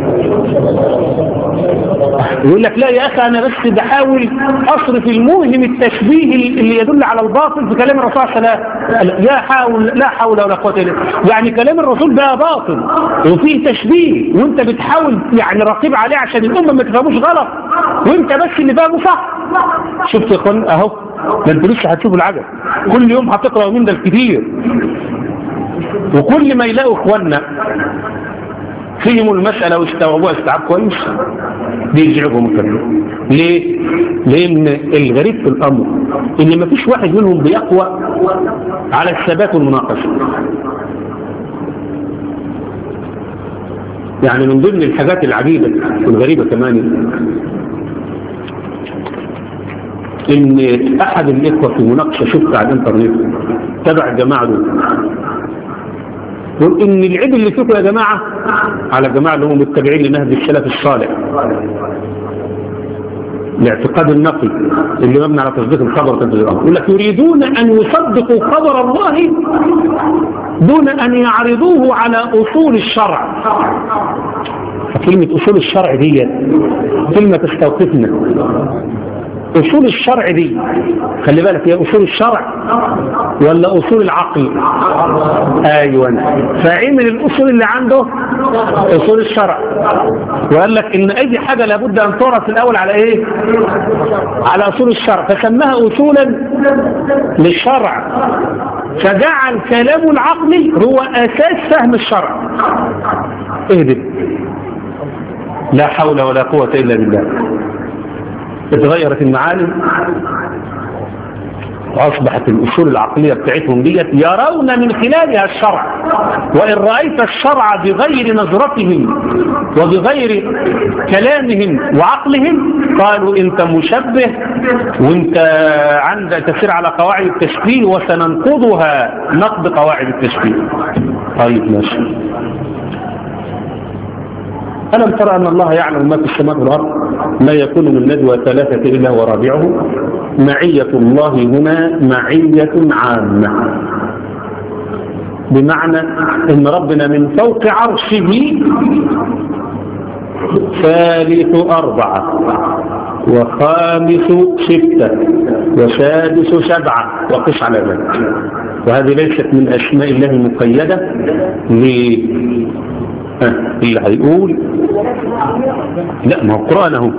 يقول لك لا يا اخي انا بس بحاول اصرف الموهم التشبيه اللي يدل على الباطل في كلام الرسول صلى الله عليه وسلم. لا حول ولا قوه الا بالله. يعني كلام الرسول بقى باطل وفيه تشبيه وانت بتحاول يعني رقيب عليه عشان الامه ما تفهموش غلط وانت بس اللي فاهمه صح. شفت يا اخوان اهو، ده انتوا لسه هتشوفوا العجب. كل يوم هتقرأوا من ده الكتير، وكل ما يلاقوا اخواننا فهموا المسألة واستوعبوها استيعاب كويس بيرجعوا مكانهم. ليه؟ لأن الغريب في الأمر إن ما فيش واحد منهم بيقوى على الثبات والمناقشة. يعني من ضمن الحاجات العجيبة والغريبة كمان إن أحد الإخوة في مناقشة شفتها على الإنترنت تبع الجماعة دول يقول إن العيب اللي فيكم يا جماعة على الجماعة اللي هم متبعين لنهج السلف الصالح الاعتقاد النقي اللي مبني على تصديق الخبر وتنفيذ الأمر، يقول لك يريدون أن يصدقوا خبر الله دون أن يعرضوه على أصول الشرع. كلمة أصول الشرع دي كلمة تستوقفنا. أصول الشرع دي خلي بالك هي أصول الشرع ولا أصول العقل؟ أيوة. فإيه من الأصول اللي عنده؟ أصول الشرع. وقال لك إن أي حاجة لابد أن تعرف الأول على إيه؟ على أصول الشرع، فسماها أصولا للشرع، فجعل كلامه العقلي هو أساس فهم الشرع. اهدب. لا حول ولا قوة إلا بالله. اتغيرت المعالم وأصبحت الأصول العقلية بتاعتهم ديت يرون من خلالها الشرع، وإن رأيت الشرع بغير نظرتهم وبغير كلامهم وعقلهم قالوا أنت مشبه وأنت عندك تسير على قواعد التشبيه وسننقضها نقض قواعد التشبيه. طيب ماشي. ألم ترى أن الله يعلم ما في السماء والأرض؟ ما يكون من نجوى ثلاثة إلا ورابعه. معية الله هنا معية عامة، بمعنى ان ربنا من فوق عرشه ثالث 4 وخامس 6 وسادس 7 وقس على ذلك. وهذه ليست من أسماء الله المقيدة. اللي هيقول لا، ما هو القرآن اهو.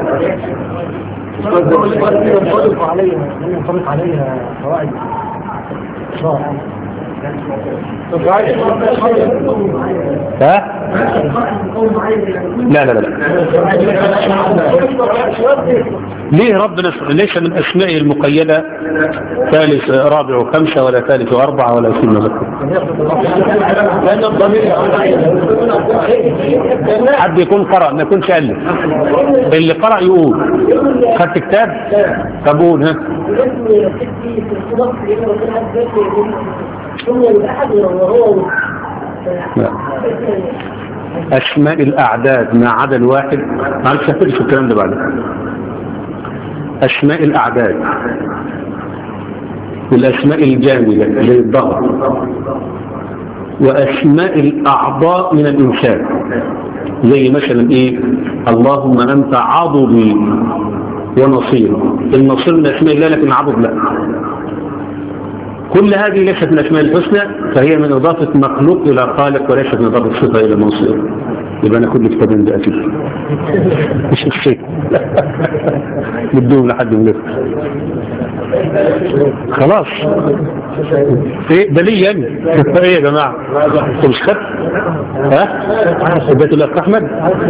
لا لا لا ليه ربنا ليس من أسمائه المقيدة ثالث 4 و5 ولا ثالث 4 ولا سنة ذكر؟ حد يكون قرأ ما يكونش ألف. اللي قرأ يقول. خدت كتاب؟ قبول. ها أسماء الأعداد ما عدا الواحد. معلش هفتش الكلام ده بعد. أسماء الأعداد والأسماء الجامدة زي الظهر، وأسماء الأعضاء من الإنسان زي مثلا إيه؟ اللهم أنت عضدي ونصير. النصير من أسماء الله لكن عضد لا. كل هذه ليست من الأسماء الحسنى، فهي من إضافة مخلوق إلى خالق وليست من إضافة صفة إلى منصير. يبقى أنا كل كتابين ده أكيد مش الشيء بدون لحد من خلاص. ايه ده ليه يعني؟ ايه يا جماعة انتوا مش خدت؟ بيت الله احمد؟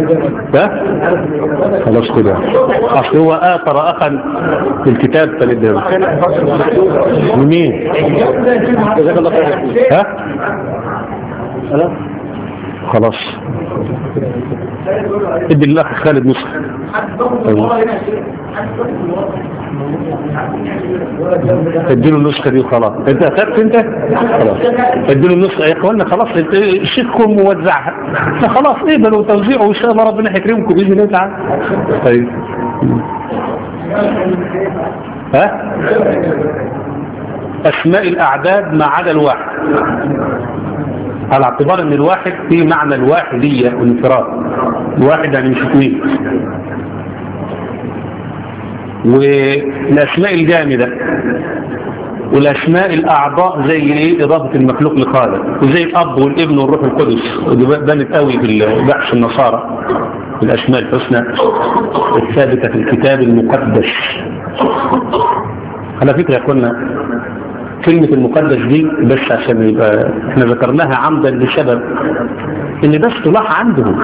خلاص كده. اصل هو اثر اخا في الكتاب فلده مين؟ خلاص ادي الله خالد نصر. اديله النسخة دي وخلاص. انت اخذت انت خلاص اديله النسخة يا اخوانا. خلاص شيككم موزعها خلاص اقبلوا وتوزيعوا وان شاء الله ربنا يكرمكم باذن الله تعالى. طيب اسماء الاعداد ما عدا الواحد، على اعتبار ان الواحد في معنى الواحدية والانفراد. الواحد يعني مش اثنين. والاسماء الجامدة والاسماء الاعضاء زي ايه؟ اضافة المخلوق لخالق، وزي الاب والابن والروح القدس. ودي بانت قوي في بحث النصارى في الاسماء الحسنى الثابتة في الكتاب المقدس. على فكرة كنا كلمة المقدس دي بس عشان يبقى احنا ذكرناها عمدا لسبب ان ده اصطلاح عندهم.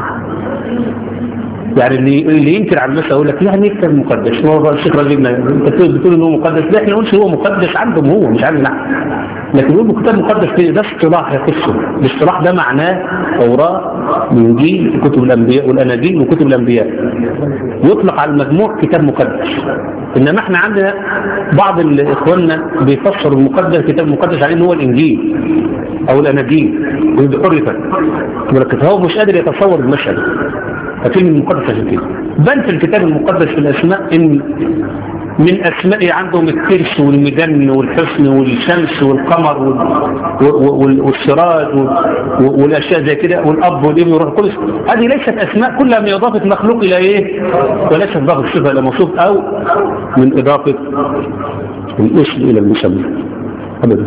يعني اللي ينكر على الناس اقول لك يعني يكتب مقدس. ما هو الشيخ رجلنا انت بتقول ان هو مقدس. لا احنا نقولش هو مقدس عندهم هو مش عندنا، لكن يقول كتاب مقدس كده ده اصطلاح يخصه. الاصطلاح ده معناه توراة وانجيل كتب الانبياء والاناجيل وكتب الانبياء، يطلق على المجموع كتاب مقدس. انما احنا عندنا بعض اخواننا بيفسروا المقدس كتاب مقدس على انه هو الانجيل او الاناجيل وبحرفه، ولكن هو مش قادر يتصور المشهد. فكلمة المقدس عشان كده بان في الكتاب المقدس في الاسماء ان من اسماء عندهم الترس والمجن والحسن والشمس والقمر والسراج والاشياء زي كده والاب والابن والروح القدس. هذه ليست اسماء كلها من اضافه مخلوق الى ايه؟ وليست اضافه صفه الى موصوف او من اضافه الاسم الى المسمى ابدا.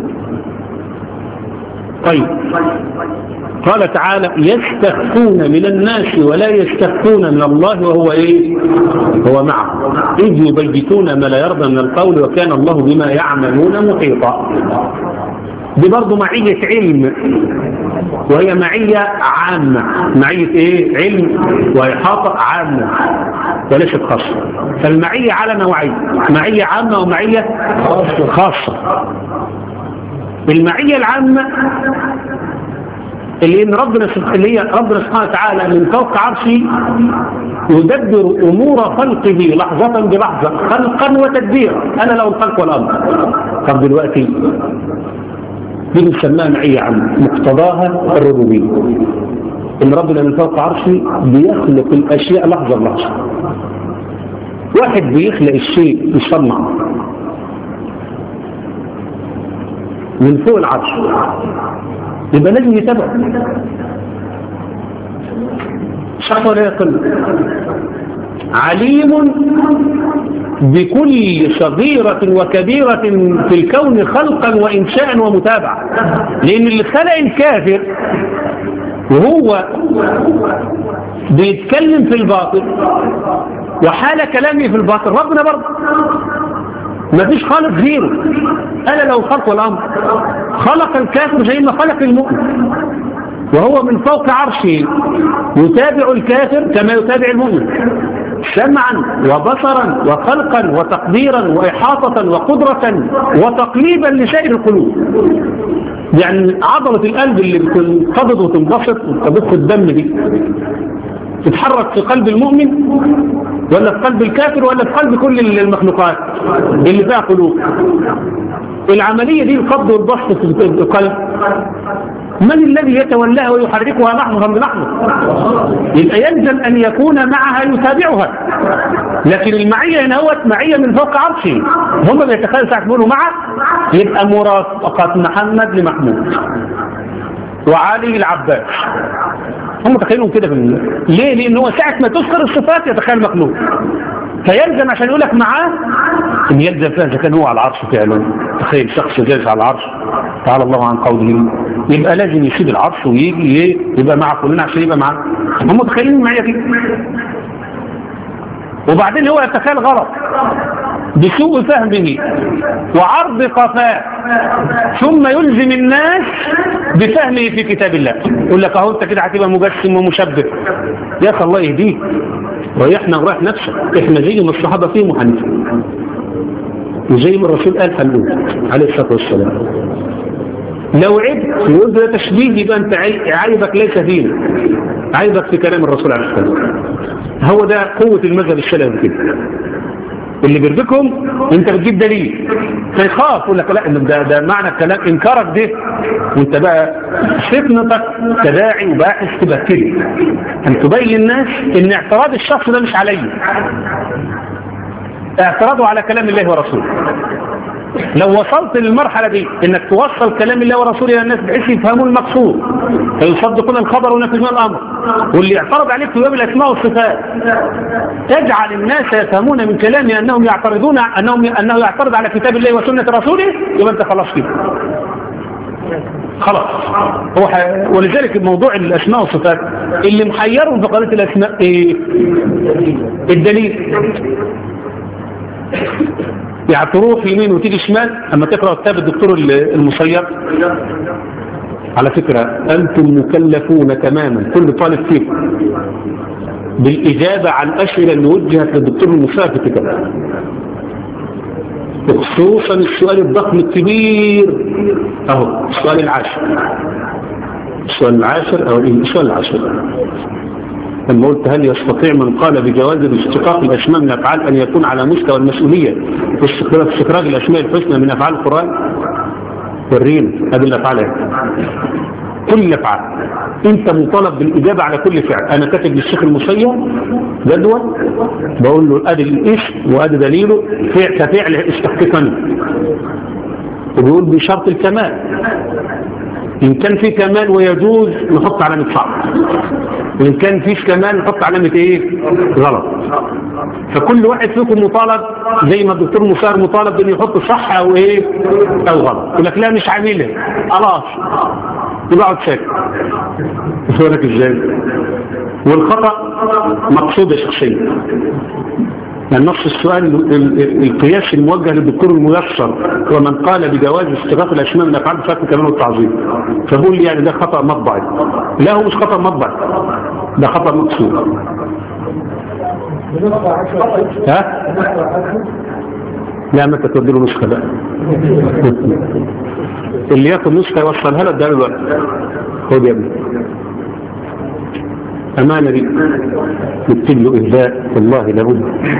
طيب قال تعالى يستخفون من الناس ولا يستخفون من الله وهو ايه؟ هو معه إذ يبيتون ما لا يرضى من القول وكان الله بما يعملون محيطا. دي برضو معية علم وهي معية عامة. معية ايه؟ علم وإحاطة عامة وليست خاصة. فالمعية على نوعين، معية عامة ومعية خاصة. المعية العامة اللي ان ربنا سبحانه وتعالى من فوق عرشه يدبر امور خلقه لحظة بلحظة خلقا وتدبيرا. انا له الخلق والامر. طب دلوقتي دي بنسميها معية عامة مقتضاها الربوبية. إن ربنا من فوق عرشه بيخلق الأشياء لحظة بلحظة. واحد بيخلق الشيء يصنع من فوق العرش يبقى لازم يتابع، صح ولا يقل؟ عليم بكل صغيرة وكبيرة في الكون خلقا وإنشاء ومتابعة. لأن اللي خلق الكافر وهو بيتكلم في الباطل وحال كلامه في الباطل ربنا برضه ما فيش خالق غيره. ألا لو خلق الأمر خلق الكافر زي ما خلق المؤمن، وهو من فوق عرشه يتابع الكافر كما يتابع المؤمن سمعا وبصرا وخلقا وتقديرا وإحاطة وقدرة وتقليبا لسائر القلوب. يعني عضلة القلب اللي بتنقبض وتنبسط وتضخ الدم دي تتحرك في قلب المؤمن ولا في قلب الكافر ولا في قلب كل المخلوقات اللي فيها قلوب؟ العملية دي القبض والبسط في القلب من الذي يتولاها ويحركها لحظة بلحظة؟ يبقى يلزم أن يكون معها يتابعها. لكن المعية هنا هو معية من فوق عرشه. هم بيتخيلوا ساعة يقولوا معه يبقى مرافقة محمد لمحمود وعلي العباس. هم تخيلهم كده ليه؟ لأن هو ساعة ما تذكر الصفات يتخيل مخلوق، فيلزم عشان يقول لك معاه إن يلزم فيها إذا كان هو على العرش فعلا. تخيل شخص جالس على العرش تعالى الله عن قوله، يبقى لازم يسيب العرش ويجي يبقى مع فلان عشان يبقى معاه. هم متخيلين معايا كده. وبعدين هو يتخيل غلط بسوء فهمه وعرض قفاه، ثم يلزم الناس بفهمه في كتاب الله. يقول لك اهو انت كده هتبقى مجسم ومشبه. يا اخي الله يهديك ويحنا ورايح نفسك. احنا زي ما الصحابه فيهم وحنفهم وزي ما الرسول قال هنقول عليه الصلاه والسلام. لو عبت يقول ده تشبيه يبقى انت عيبك ليس فينا، عيبك في كلام الرسول عليه الصلاه والسلام. هو ده قوه المذهب السلفي كده. اللي بيربكهم انت بتجيب دليل فيخاف يقول لك لا ده معنى الكلام انكارك ده، وانت بقى فتنتك كداعي وباحث تبقى كده ان تبين للناس ان اعتراض الشخص ده مش عليه، اعتراضه على كلام الله ورسوله. لو وصلت للمرحلة دي انك توصل كلام الله ورسوله الى الناس بحيث يفهموا المقصود فيصدقون الخبر وينفذون الامر، واللي يعترض عليك في باب الاسماء والصفات تجعل الناس يفهمون من كلامه انهم يعترضون انه يعترض على كتاب الله وسنة رسوله، يبقى انت خلاص كده خلاص. ولذلك موضوع الاسماء والصفات اللي محيرهم في قضية الاسماء ايه؟ الدليل. يعني تروح يمين وتيجي شمال. اما تقرأ كتاب الدكتور المصير على فكرة أنتم مكلفون تماما كل طالب فيكم بالإجابة عن الأسئلة اللي وجهت للدكتور المصير في الكتاب، وخصوصا السؤال الضخم الكبير اهو السؤال العاشر. السؤال العاشر او السؤال العاشر لما قلت هل يستطيع من قال بجواز اشتقاق الاسماء من الافعال ان يكون على مستوى المسؤوليه في استخراج الاسماء الحسنى من افعال القران؟ ورينا هذه الافعال كل الافعال انت مطالب بالاجابه على كل فعل. انا كاتب للشيخ المصير جدول بقول له ادي الاسم وادي دليله كفعل استحقاقا، وبيقول بشرط الكمال. إن كان في كمال ويجوز نحط علامة صعب، وإن كان فيش كمال نحط علامة إيه؟ غلط. فكل واحد فيكم مطالب زي ما الدكتور مصار مطالب إنه يحط صح أو إيه؟ أو غلط. يقول لك لا مش عامله خلاص يبقى اقعد ساكت. يقول لك إزاي؟ والخطأ مقصودة شخصية. يعني نفس السؤال القياس الموجه للدكتور الميسر ومن قال بجواز استغاثة الأسماء من أفعال بفات الكمال والتعظيم، فبقول لي يعني ده خطأ مطبعي. لا هو مش خطأ مطبعي، ده خطأ مقصود. ها؟ لا ما تتودي له نسخة بقى. اللي ياخد نسخة يوصلها له ده الوقت. خد يا ابني أمانة دي نكتب له إهداء والله لابد.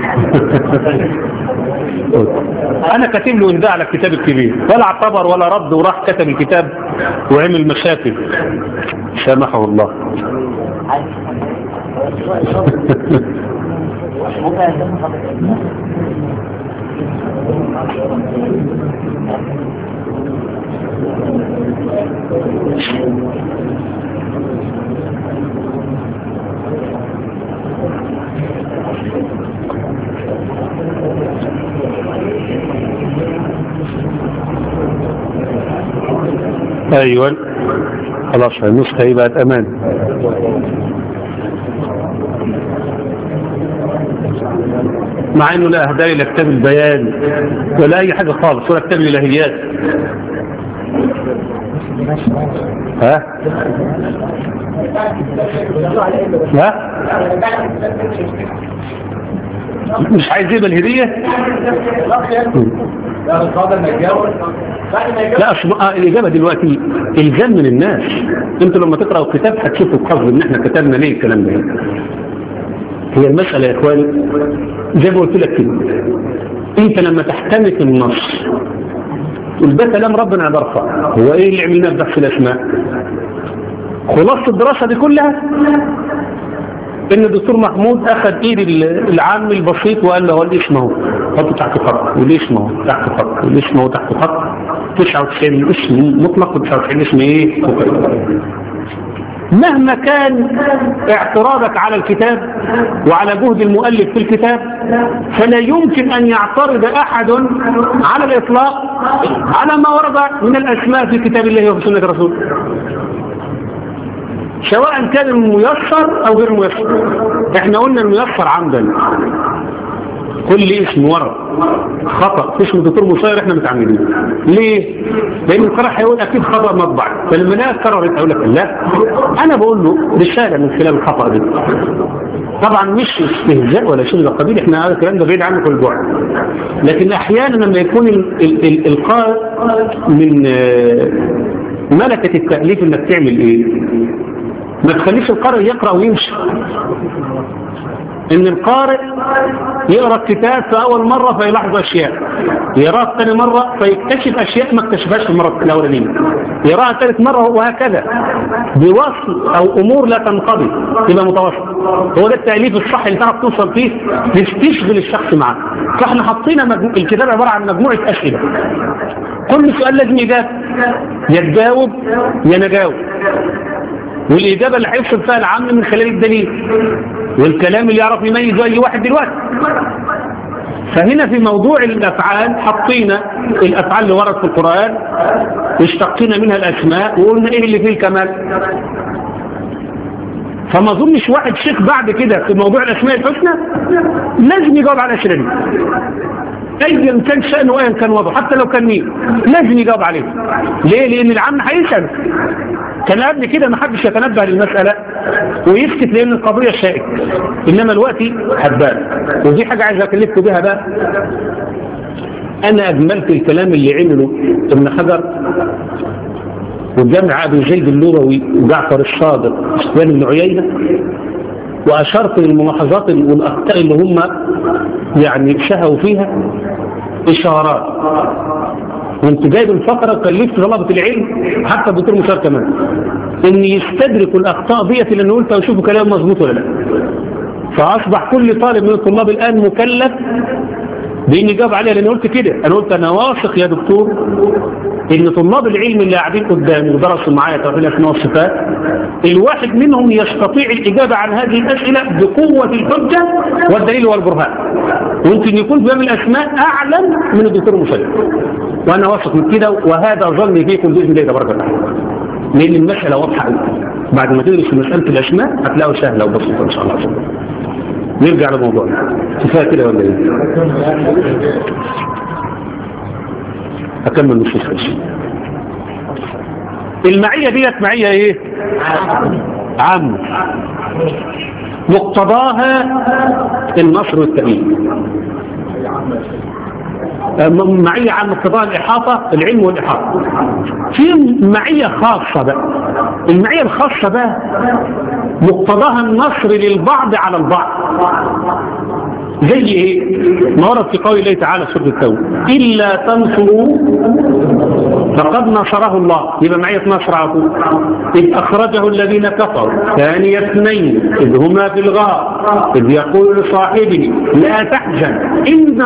أنا كاتب له إهداء على الكتاب الكبير ولا اعتبر ولا رد وراح كتب الكتاب وعمل مشاكل سامحه الله. ايوه خلاص النسخة هي بقت امان. مع انه لا اهدى الى كتاب البيان ولا اي حاجة خالص ولا كتاب الالهيات. ها مش عايز يبقى الهدية. لا الإجابة دلوقتي الجم من الناس. انتوا لما تقرأوا الكتاب هتشوفوا القصد ان احنا كتبنا ليه الكلام ده. هي المسألة يا اخواني زي ما قلت لك كده، انت لما تحتمك النص تقول ده كلام ربنا برفع، هو ايه اللي عملناه في بحث الاسماء؟ خلاصة الدراسة دي كلها ان الدكتور محمود اخذ ايد العام البسيط وقال له هو الاسم اهو حطه تحت خط، والاسم اهو تحت خط، والاسم اهو تحت خط، 99 اسم مطلق و99 اسم ايه مقيد. مهما كان اعتراضك على الكتاب وعلى جهد المؤلف في الكتاب فلا يمكن ان يعترض احد على الاطلاق على ما ورد من الاسماء في كتاب الله وفي سنة رسوله، سواء كان الميسر او غير ميسر. احنا قلنا الميسر عمدا، كل اسم ورد خطأ اسم دكتور مصير احنا متعمدين. ليه؟ لان القرار هيقول اكيد خطأ مطبع، فلما لا قررت اقول لك لا، انا بقول له رسالة من خلال الخطأ دي. طبعا مش استهزاء ولا شيء من القبيل، احنا هذا الكلام ده بعيد عنه كل بعد، لكن احيانا لما يكون القارئ من ملكة التأليف انك تعمل ايه؟ ما تخليش القارئ يقرأ ويمشي. ان القارئ يقرأ الكتاب في اول مرة فيلاحظ اشياء، يقرأ ثاني مرة فيكتشف اشياء ما اكتشفهاش في المرة الاولانية، يقرأ ثالث مرة وهكذا بوصل او امور لا تنقضي تبقى متواصل. هو ده التأليف الصح اللي تعرف توصل فيه تشغل الشخص معك. فاحنا حطينا الكتاب عبارة عن مجموعة اسئلة، كل سؤال لازم يجاب، يا تجاوب يا نجاوب، والإجابة اللي هيفصل فيها العام من خلال الدليل والكلام اللي يعرف يميز أي واحد دلوقتي. فهنا في موضوع الأفعال حطينا الأفعال اللي ورد في القرآن واشتقينا منها الأسماء وقلنا إيه اللي فيه الكمال. فما ظنش واحد شيخ بعد كده في موضوع الأسماء الحسنى لازم يجاوب على الأسئلة دي، أيا كان شأنه وأيا كان وضعه، حتى لو كان مين لازم يجاوب عليه. ليه؟ لأن العام هيسأل. كان قبل كده ما حدش يتنبه للمسألة ويسكت لأن القضية شائك، إنما الوقت حبان. ودي حاجة عايز أكلفكم بها بقى. أنا أجملت الكلام اللي عمله ابن حجر والجامع أبي زيد اللغوي وجعفر الصادق وسفيان بن عيينة، وأشرت للملاحظات والأخطاء اللي هم يعني شهوا فيها إشارات، وانت جايب الفقرة كلفت طلبة العلم حتى الدكتور مشار كمان ان يستدركوا الأخطاء ديت اللي انا قلتها ويشوفوا كلام مظبوط ولا لا. فأصبح كل طالب من الطلاب الآن مكلف بإني جاب عليها، لأن قلت كده، أنا قلت أنا واثق يا دكتور إن طلاب العلم اللي قاعدين قدامي ودرسوا معايا توحيد الأسماء والصفات الواحد منهم يستطيع الإجابة عن هذه الأسئلة بقوة الحجة والدليل والبرهان، وممكن يكون في باب الأسماء أعلم من الدكتور مسلم، وأنا واثق من كده، وهذا ظني فيكم بإذن الله تبارك وتعالى، لأن المسألة واضحة. بعد ما تدرس مسألة الأسماء هتلاقوا سهلة وبسيطة إن شاء الله. نرجع لموضوعنا. كفاية كده ولا ايه؟ أكمل نصوص بس. المعية ديت معية ايه؟ عامة مقتضاها النصر والتأمين. معية عن مقتضاها الإحاطة، العلم والإحاطة. في معية خاصة بقى، المعية الخاصة بقى مقتضاها النصر للبعض على البعض. زي ايه؟ ما ورد في قول الله تعالى سورة التوبة إلا تنصروا فقد نصره الله، يبقى معية نصر على طول. إذ أخرجه الذين كفروا ثاني اثنين إذ هما في الغار إذ يقول لصاحبه لا تحزن إن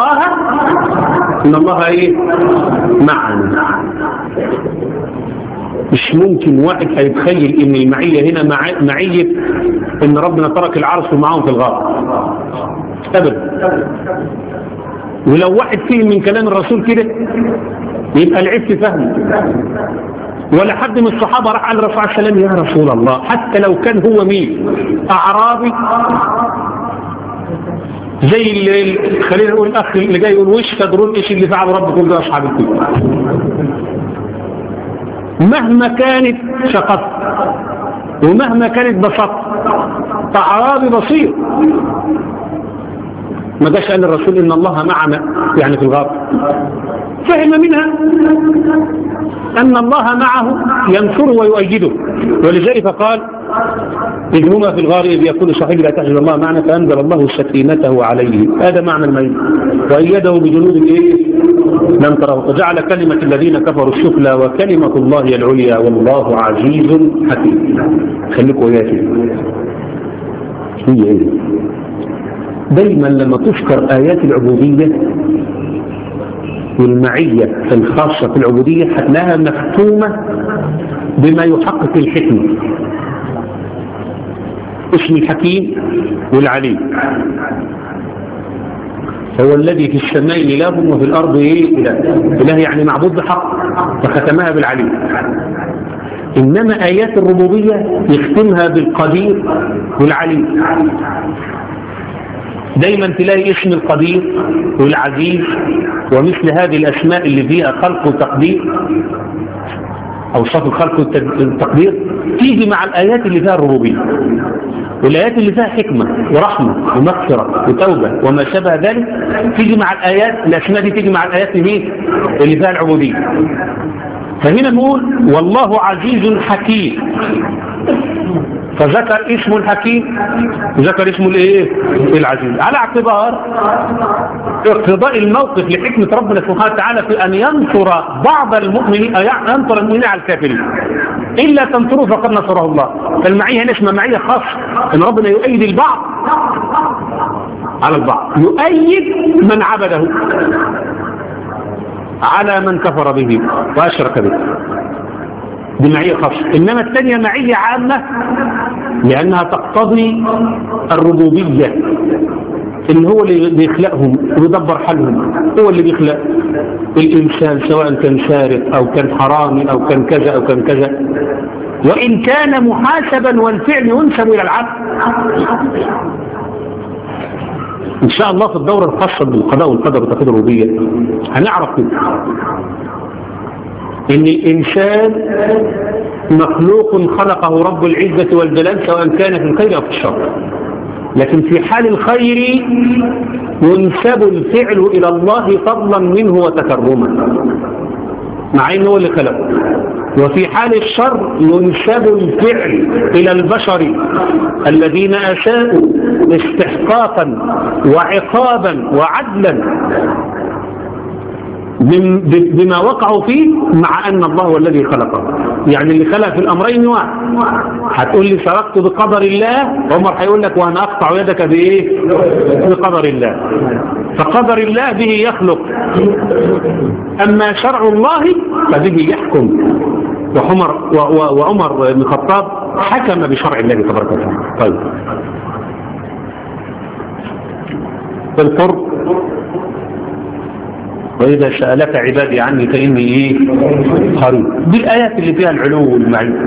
الله إيه؟ معنا. مش ممكن واحد هيتخيل ان المعية هنا معية ان ربنا ترك العرش ومعهم في الغار ابدا. ولو واحد فهم من كلام الرسول كده يبقى العيب فهمه. ولا حد من الصحابة راح على الرسول عليه السلام يا رسول الله، حتى لو كان هو مين أعرابي زي اللي خلينا نقول الأخ اللي جاي يقول وش تدرون إيش اللي فعل ربكم ده أصحاب الكتب، مهما كانت شقط ومهما كانت بسط أعرابي بسيط ما جاش قال الرسول إن الله معنا يعني في الغار، فهم منها أن الله معه ينصره ويؤيده. ولذلك قال إذ هما في الغار إذ يقول صاحبه لا تحزن الله معنا فأنزل الله سكينته عليه. هذا معنى الميت. وأيده بجنود لم تروا وجعل كلمة الذين كفروا السفلى وكلمة الله العليا والله عزيز حكيم. خليكوا وياك هي دايما لما تذكر آيات العبودية والمعية الخاصة في العبودية هتلاقيها مختومة بما يحقق الحكمة. اسم الحكيم والعليم هو الذي في السماء إله وفي الأرض إله يعني معبود بحق، فختمها بالعليم. إنما آيات الربوبية يختمها بالقدير والعليم. دايما تلاقي اسم القدير والعزيز ومثل هذه الأسماء اللي فيها خلق وتقدير أوصاف الخلق والتقدير تيجي مع الآيات اللي فيها الربوبية، والآيات اللي فيها حكمة ورحمة ومغفرة وتوبة وما شابه ذلك تيجي مع الآيات. الأسماء دي تيجي مع الآيات اللي فيها العبودية. فهنا نقول والله عزيز حكيم، فذكر اسم الحكيم ذكر اسمه الايه العزيز على اعتبار اقتضاء الموقف لحكمة ربنا سبحانه وتعالى في ان ينصر بعض المؤمنين ينصر المؤمنين على الكافرين الا تنصروا فقد نصره الله. فالمعية هنا اسمها معية خاصة ان ربنا يؤيد البعض على البعض، يؤيد من عبده على من كفر به واشرك به. دي معية خاصة. إنما الثانية معية عامة لأنها تقتضي الربوبية، اللي هو اللي بيخلقهم ويدبر حالهم، هو اللي بيخلق الإنسان سواء كان سارق أو كان حرامي أو كان كذا أو كان كذا، وإن كان محاسبا والفعل ينسب إلى العبد. إن شاء الله في الدورة الخاصة بالقضاء والقدر وتقدير الربوبية هنعرف كده إن الإنسان مخلوق خلقه رب العزة والجلال سواء كان في الخير أو في الشر، لكن في حال الخير ينسب الفعل إلى الله فضلا منه وتكرما مع إنه هو اللي خلقه، وفي حال الشر ينسب الفعل إلى البشر الذين أساءوا استحقاقا وعقابا وعدلا بما وقعوا فيه، مع أن الله هو الذي خلقه. يعني اللي خلق في الأمرين واحد. هتقول لي سرقت بقدر الله، عمر هيقول لك وأنا أقطع يدك بإيه؟ بقدر الله. فقدر الله به يخلق، أما شرع الله فبه يحكم. وعمر بن الخطاب حكم بشرع الله تبارك وتعالى. طيب القرب وإذا سألك عبادي عني فإني قريب. دي الآيات اللي فيها العلو والمعية.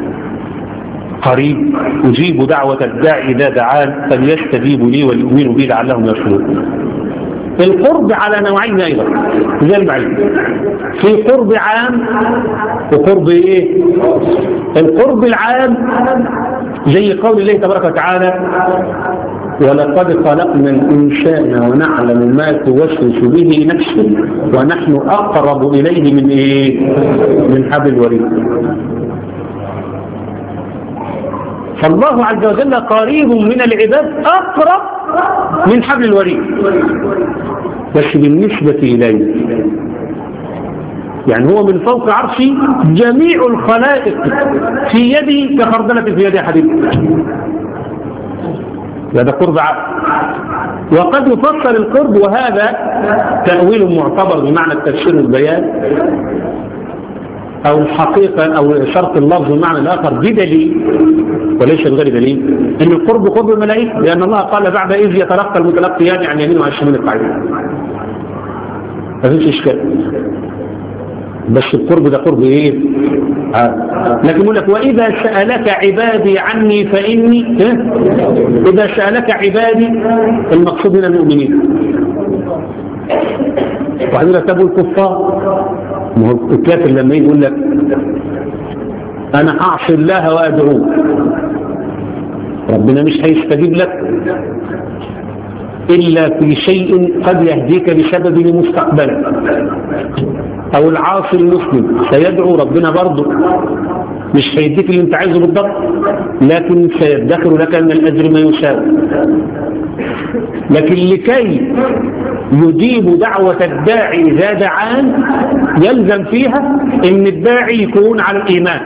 قريب أجيب دعوة الداعي إذا دعان فليستجيبوا لي وليؤمنوا بي لعلهم يرشدون. القرب على نوعين أيضا زي المعية، في قرب عام وقرب إيه؟ القرب العام زي قول الله تبارك وتعالى ولقد خلقنا الإنسان ونعلم ما توسوس به نفسه ونحن أقرب إليه من إيه؟ من حبل الوريد. فالله عز وجل قريب من العباد أقرب من حبل الوريد، بس بالنسبة إليه. يعني هو من فوق عرشه جميع الخلائق في يدي كخردلة في يد حديد. هذا قرب عام. وقد يفسر القرب، وهذا تأويل معتبر بمعنى التفسير والبيان أو الحقيقة أو شرط اللفظ بمعنى الآخر بدليل وليس بغير دليل أن القرب قرب الملائكة، لأن الله قال بعد إذ يتلقى المتلقيان عن يمين وعن شمال القاعدين. ما فيش إشكال، بس القرب ده قرب إيه؟ لكن يقول لك وإذا سألك عبادي عني فإني إذا سألك عبادي المقصود من المؤمنين. وعندما تبوا الكفار، ما هو الكافر لما يقول لك أنا أعصي الله وأدعوه، ربنا مش هيستجيب لك إلا في شيء قد يهديك بسبب مستقبلا. أو العاصي المسلم سيدعو ربنا برضه مش هيديك اللي انت عايزه بالضبط، لكن سيدخر لك من الأجر ما يساوي. لكن لكي يجيب دعوة الداعي إذا دعان يلزم فيها ان الداعي يكون على الإيمان.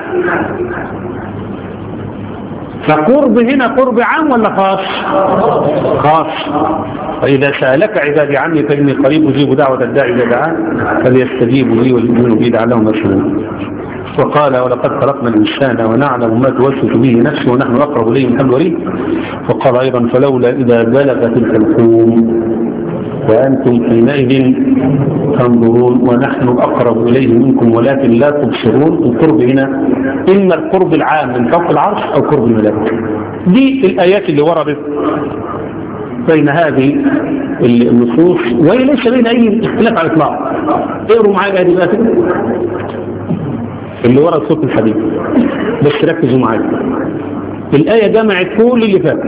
فقرب هنا قرب عام ولا خاص؟ خاص. وإذا سألك عبادي عني فإني قريب أجيب دعوة الداعي إذا دعان فليستجيبوا لي وليؤمنوا بي لعلهم يرشدون. وقال ولقد خلقنا الإنسان ونعلم ما توسوس به نفسه ونحن أقرب إليه من حبل الوريد. وقال أيضا فلولا إذا بلغت الحلقوم وأنتم حينئذ تنظرون ونحن أقرب إليه منكم ولكن لا تبصرون. القرب هنا إما القرب العام من فوق العرش أو قرب الملائكة. دي الآيات اللي وردت بين هذه النصوص، وهي ليس بين أي اختلاف على الإطلاق. اقروا معايا هذه الآيات اللي ورد صوت الحديث، بس ركزوا معايا. الآية جمعت كل اللي فات.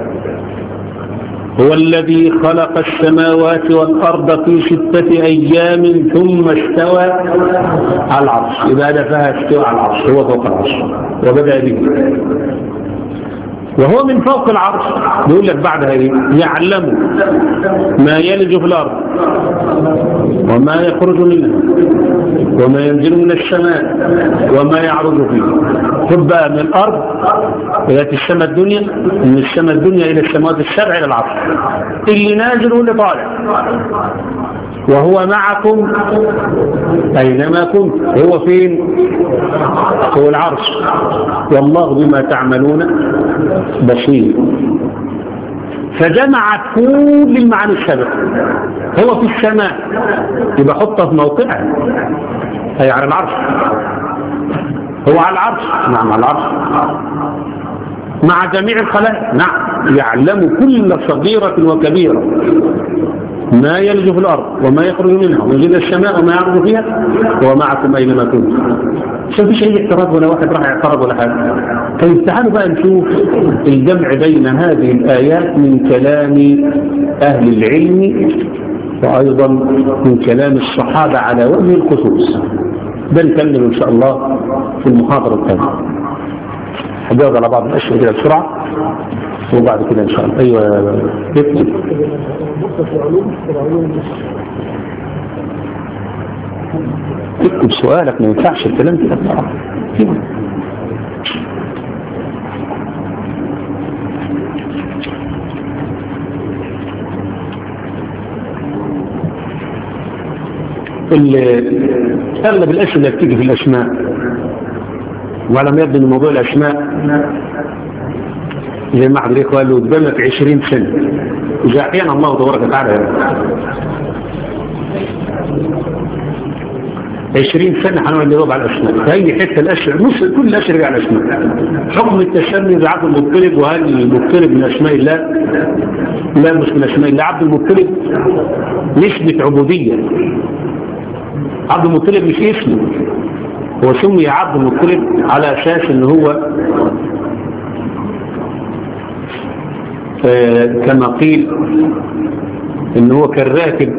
هو الذي خلق السماوات والأرض في 6 أيام ثم استوى على العرش. يبقى هذا فيها استوى على العرش، هو فوق العرش وبدأ به. وهو من فوق العرش يقول لك بعدها يعلم ما يلج في الأرض وما يخرج منها وما ينزل من السماء وما يعرض فيه. خد بقى من الأرض إلى السماء الدنيا، من السماء الدنيا إلى السماوات السبع إلى العرش، اللي نازل واللي طالع. وهو معكم أينما كنتم. هو فين؟ هو العرش. والله بما تعملون بصير. فجمعت كل المعاني السابقة. هو في السماء يبقى حطها في موقعها، هي على العرش. هو على العرش، نعم على العرش، مع جميع الخلائق، نعم. يعلم كل صغيرة وكبيرة ما يلج في الأرض وما يخرج منها وينزل السماء وما يعرض فيها ومعكم أينما كنتم. مش فيش أي اعتراض ولا واحد راح يعترض ولا حاجة. طيب تعالوا بقى نشوف الجمع بين هذه الآيات من كلام أهل العلم وأيضا من كلام الصحابة على وجه الخصوص. ده نكمل إن شاء الله في المحاضرة الثانية. هجاوب على بعض الأشياء كده بسرعة وبعد كده إن شاء الله. أيوة اكتب سؤالك، ما ينفعش الكلام كده بسرعة. أغلب الأشياء اللي بتيجي في الأسماء، وعلى ما يبدو أن موضوع الأسماء زي ما حضرتك قال له قدامك 20 سنة، إذا أحيانا الله تبارك وتعالى 20 سنة هنقعد نجاوب على الأسماء. فهي حتة الأشياء نص كل الأشياء على الأسماء. حكم التسمي لعبد المطلب، وهل المطلب من أسماء الله؟ لا مش من أسماء الله. عبد المطلب نسبة عبودية. عبد المطلب مش اسمه، هو سمي عبد المطلب على أساس إن هو كما قيل إن هو كان راكب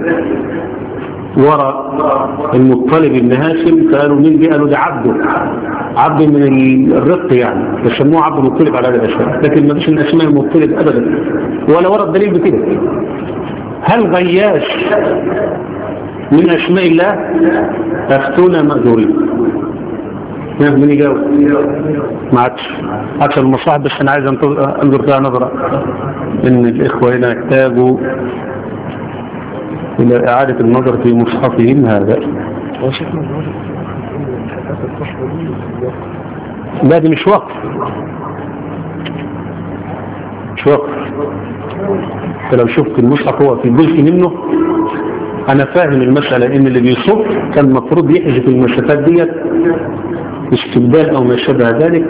وراء المطلب بن هاشم، فقالوا مين دي؟ قالوا ده عبده، عبد من الرق يعني، فسموه عبد المطلب على هذا الأساس. لكن ما فيش من أسماء المطلب أبدا ولا ورد دليل بكده. هل غياث من أسماء الله؟ أفتونا مأجورين. مين يجاوب؟ ما عادش المصاحب، بس أنا عايز أنظر فيها نظرة إن الإخوة هنا يحتاجوا إلى إعادة النظر في مصحفهم هذا. لا دي مش وقف، مش وقف. فلو شفت المصحف هو في جزء منه، أنا فاهم المسألة إن اللي بيصف كان المفروض يحذف المسافات ديت استبدال أو ما شابه ذلك.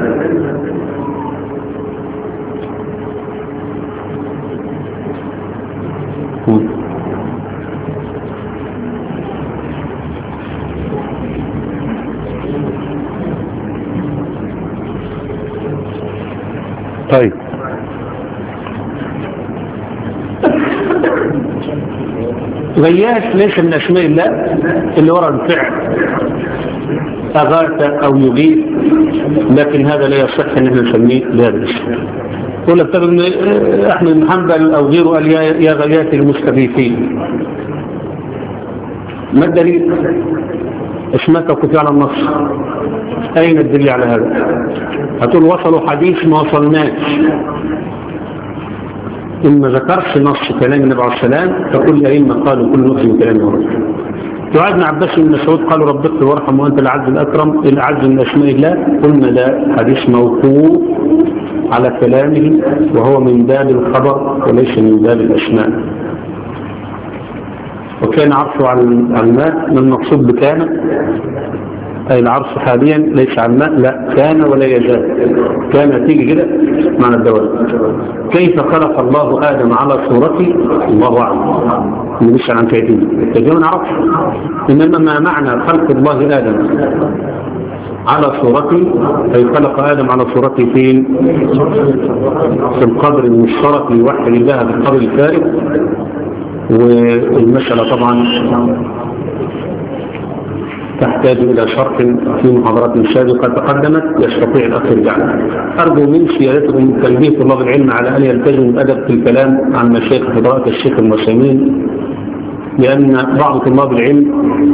طيب غياث ليس من أسماء الله اللي وراء الفعل أغاث أو يغيث، لكن هذا لا يصح أن احنا نسميه بهذا الاسم. يقول لك طب أحمد بن حنبل أو غيره قال يا غياث المستغيثين. ما الدليل؟ اسمك وكتب على النص، أين الدليل على هذا؟ هتقول وصلوا حديث ما وصلناش. إن ما ذكرش نص كلام النبي عليه السلام فكل الأئمة قالوا كل نص من كلام النبي. وعاد بن عباس بن مسعود قالوا رب اغفر وارحم وأنت الأعز الأكرم الأعز من أسماء الله. قلنا لا، حديث موقوف على كلامه وهو من باب الخبر وليس من باب الأسماء. وكان عرشه على الماء، من المقصود بكان أي العرش حاليا ليس على الماء، لا كان ولا يزال. كان تيجي كده معنى الدوام. كيف خلق الله آدم على صورته الله أعلم، نسأل عن كيفية تجينا نعرف. إنما ما معنى خلق الله آدم على صورته، أي خلق آدم على صورته فين؟ في القدر المشترك لوحد الله في القدر الفارغ. والمسألة طبعا تحتاج إلى شرح في محاضرات سابقة تقدمت يستطيع الأخ يرجعنا. أرجو من سيادتكم تنبيه طلاب العلم على أن يلتزموا الأدب في الكلام عن مشايخ فضلاء الشيخ المسلمين، لأن بعض طلاب العلم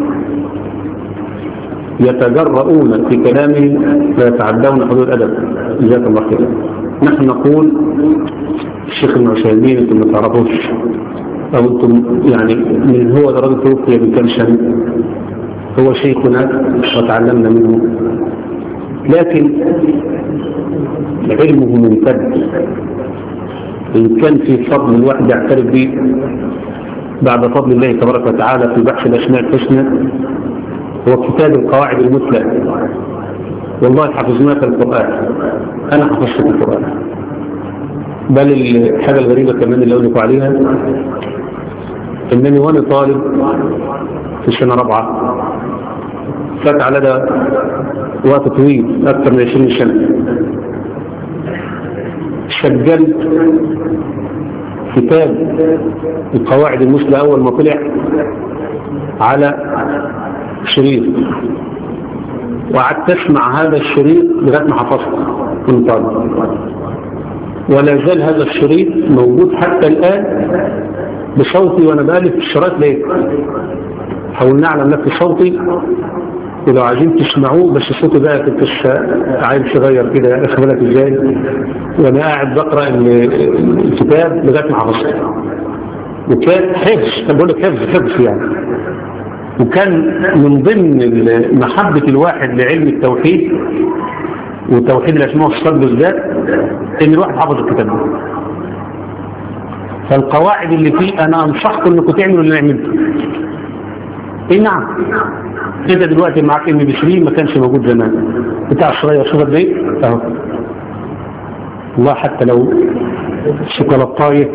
يتجرؤون في كلامهم ويتعدون حدود الأدب. جزاك الله خير. نحن نقول الشيخ المسلمين أنتم ما تعرفوش، أو أنتم يعني من هو درجة توفي بكم سنة، هو شيخنا وتعلمنا منه، لكن علمه ممتد. إن كان في فضل الواحد يعترف به بعد فضل الله تبارك وتعالى في بحث الأسماء الحسنى هو كتاب القواعد المثلى. والله حفظناه في القرآن، أنا حفظت في القرآن. بل الحاجة الغريبة كمان اللي أقول لكم عليها إنني وأنا طالب في سنة رابعة فات على ده وقت طويل أكثر من 20 سنة، سجلت كتاب القواعد المثلى أول ما طلع على شريط، وقعدت أسمع هذا الشريط لغاية ما حفظته كنت طالب، ولا زال هذا الشريط موجود حتى الآن بصوتي وأنا بألف الشرايط. ليه؟ حاولنا على نفس صوتي، ولو عايزين تسمعوه بس صوتي بقى كنت عايز صغير كده اخبرك ازاي وانا قاعد بقرا الكتاب لغايه ما حفظته. وكان حفظ، بقول لك حفظ يعني. وكان من ضمن محبه الواحد لعلم التوحيد وتوحيد الاسماء والصفات بالذات ان الواحد حفظ الكتاب ده. فالقواعد اللي فيه انا انصحكم انكم تعملوا اللي عملته. اي نعم، انت دلوقتي معاك ام بي 3 ما كانش موجود زمان، بتاع الصغير شوف قد ايه اهو. والله حتى لو شوكولاتايه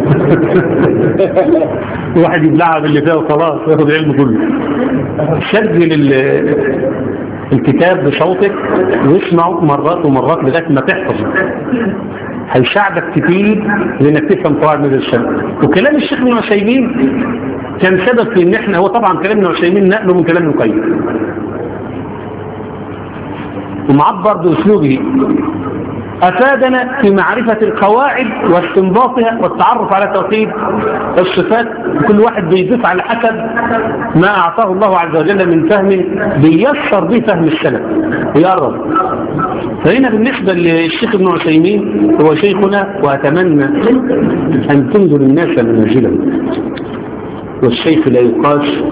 واحد يبلعها باللي فيها وخلاص ياخد العلم كله. سجل الكتاب بصوتك واسمعه مرات ومرات لغايه ما تحفظه، هيساعدك كتير لانك تفهم قواعد من الشرع. وكلام الشيخ ابن عثيمين كان سبب في ان احنا، هو طبعا كلام ابن عثيمين نقله من كلام ابن القيم ومعبر باسلوبه، أفادنا في معرفة القواعد واستنباطها والتعرف على توحيد الصفات. كل واحد بيضيف على حسب ما أعطاه الله عز وجل من فهم بيسر به فهم السلف ويقرب. فهنا بالنسبة للشيخ ابن عثيمين هو شيخنا، وأتمنى أن تنزل الناس منازله، والشيخ لا يقاس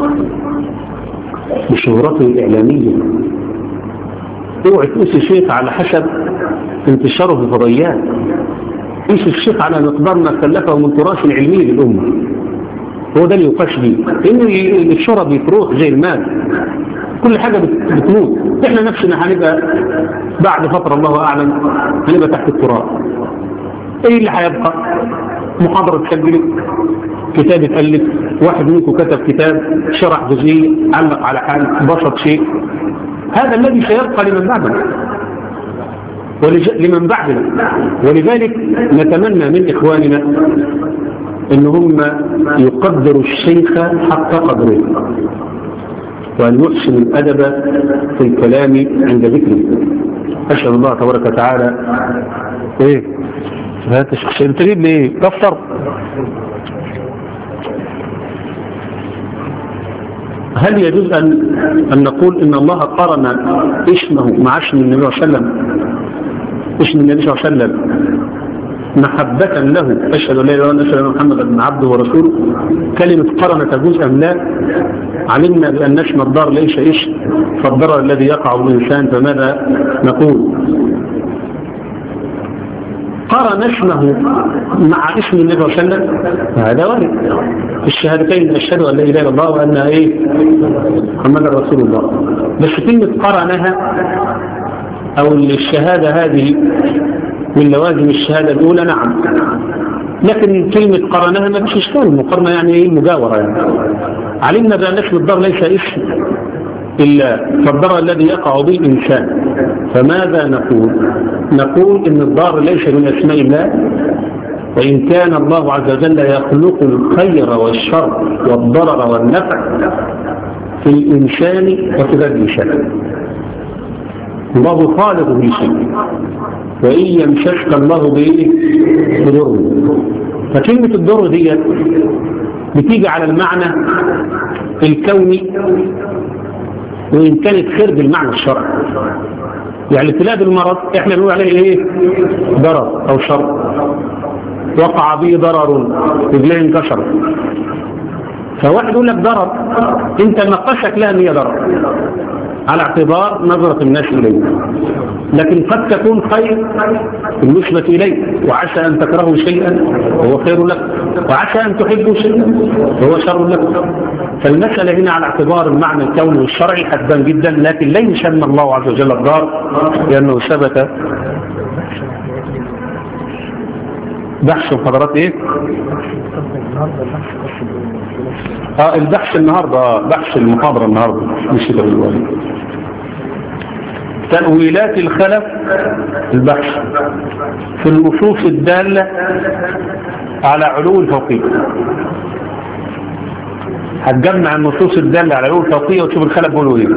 بشهرته الإعلامية. اوعى تقيس الشيخ على حسب انتشاره في الفضائيات، قيس الشيخ على مقدار ما كلفه من تراث علمي للأمة، هو ده اللي يقاس به. لأن الشهرة بيتروح زي المال، كل حاجة بتموت. احنا نفسنا هنبقى بعد فترة الله أعلم هنبقى تحت التراب. ايه اللي هيبقى؟ محاضرة تسجلت، كتاب اتألف، واحد منكم كتب كتاب، شرح جزئية، علق على حال، بسط شيء. هذا الذي سيبقى لمن بعدنا لمن بعدنا. ولذلك نتمنى من إخواننا أن هم يقدروا الشيخ حق قدره، وأن يحسن الأدب في الكلام عند ذكره. أسأل الله تبارك وتعالى. إيه هذا الشيخ أنت تجيب لي إيه؟ دفتر؟ هل يجوز أن نقول إن الله قارن اسمه مع اسم النبي صلى الله عليه وسلم؟ اسم النبي صلى الله عليه وسلم محبة له، أشهد أن لا إله إلا الله وأن محمدا بن عبده ورسوله. كلمة قرن تجوز أم لا؟ علمنا بأن اسم الدار ليس اسم، فالضرر الذي يقع بالإنسان، فماذا نقول؟ قارن اسمه مع اسم النبي صلى الله عليه وسلم، هذا وارد في الشهادتين، أشهد أن لا إله إلا الله وأن محمدا رسول الله. بس كلمة قرنها أو الشهادة هذه من لوازم الشهادة الأولى، نعم، لكن كلمة قرنها ما فيش إشكال. المقارنة يعني إيه؟ مجاورة يعني. علمنا بأن اسم الضر ليس اسم إلا فالضر الذي يقع به الإنسان، فماذا نقول؟ نقول إن الضار ليس من أسماء الله، وإن كان الله عز وجل يخلق الخير والشر والضرر والنفع في الإنسان وفي غير الإنسان. الله خالق كل شيء، وإن يمسسك الله بضر. فكلمة الضر دي بتيجي على المعنى الكوني، وإن كانت خير بالمعنى الشرعي. يعني ابتلاء بالمرض احنا بنقول عليه ايه؟ ضرر او شر. وقع به ضرر، رجليه انكسر، فواحد يقول لك ضرر، انت نقشك لها ان هي ضرر على اعتبار نظرة الناس اليه، لكن قد تكون خير بالنسبة اليه. وعسى ان تكرهوا شيئا وهو خير لك، وعسى ان تحبوا شيئا وهو شر لك. فالمسألة هنا على اعتبار المعنى الكوني والشرعي حدا جدا، لكن لا يسمى الله عز وجل الضار، لأنه ثبت. بحث محاضرات ايه؟ البحث النهاردة، بحث المحاضرة النهاردة مش الوالي. تأويلات الخلف، البحث في النصوص الدالة على علو الفوقية. هتجمع النصوص الدالة على علو الفوقية وتشوف الخلف بيقولوا ايه.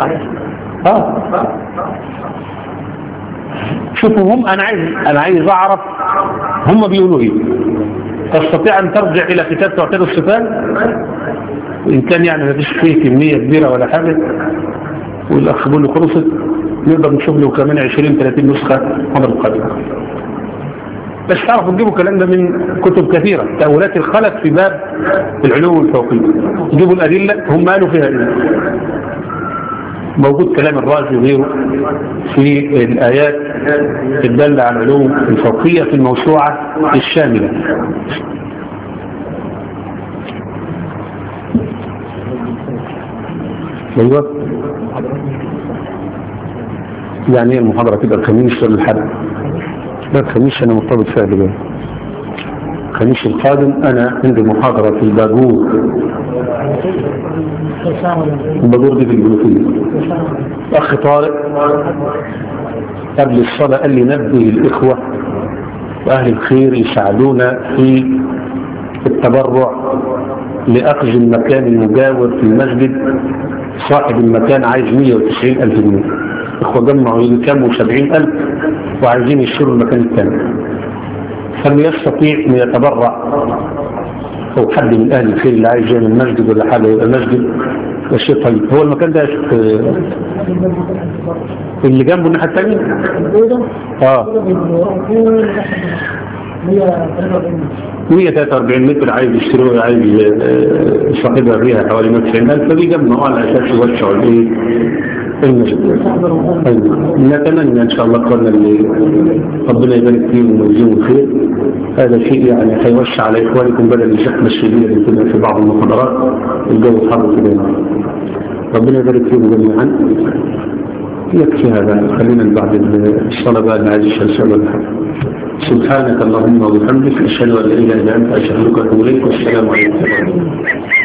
شوفوا هم، انا عايز اعرف هم بيقولوا ايه. تستطيع ان ترجع الى كتاب توحيد الصفات، وان كان يعني ما فيش فيه كمية كبيرة ولا حاجة، والاخ بيقول له خلصت، نقدر نشوف له كمان 20-30 نسخة حضر القادمة. بس تعرفوا تجيبوا الكلام ده من كتب كثيرة، تأويلات الخلف في باب العلو والفوقية، تجيبوا الأدلة هم قالوا فيها إيه. موجود كلام الرازي وغيره في الآيات الدالة على العلو الفوقية في الموسوعة الشاملة. أيوة، يعني المحاضرة تبقى الخميس ولا الحد؟ لا الخميس أنا مرتبط فيها دلوقتي. الخميس القادم أنا عندي محاضرة في الباجور. الباجور دي في الجنوبية. أخ طارق قبل الصلاة قال لي نبه الإخوة وأهل الخير يساعدونا في التبرع لأخذ المكان المجاور في المسجد. صاحب المكان عايز 190,000 جنيه. إخوة جمعوا يجي كام و70,000، وعايزين يشتروا المكان الثاني، فاللي يستطيع ان يتبرع او حد من اهل الخير اللي عايز يعمل مسجد ولا حاجه يبقى مسجد وشيء طيب. هو المكان ده اللي جنبه الناحيه الثانيه 143 متر عايز يشتروه، عايز صاحبها فيها حوالي 190,000، فبيجمعوا على اساس يوسعوا الايه المسجد. نتمنى ان شاء الله قلنا اللي ربنا يبارك فيهم ويجزيهم خير، هذا شيء يعني هيوسع على اخوانكم بدل الزحمه الشديده اللي كنا في بعض المحاضرات، الجو حر كده. ربنا يبارك فيهم جميعا. يكفي هذا، خلينا بعد الصلاه بقى اللي عايز يسال ولا حاجه. سبحانك اللهم وبحمدك، اشهد ان لا اله الا انت، استغفرك واتوب اليك، والسلام عليكم.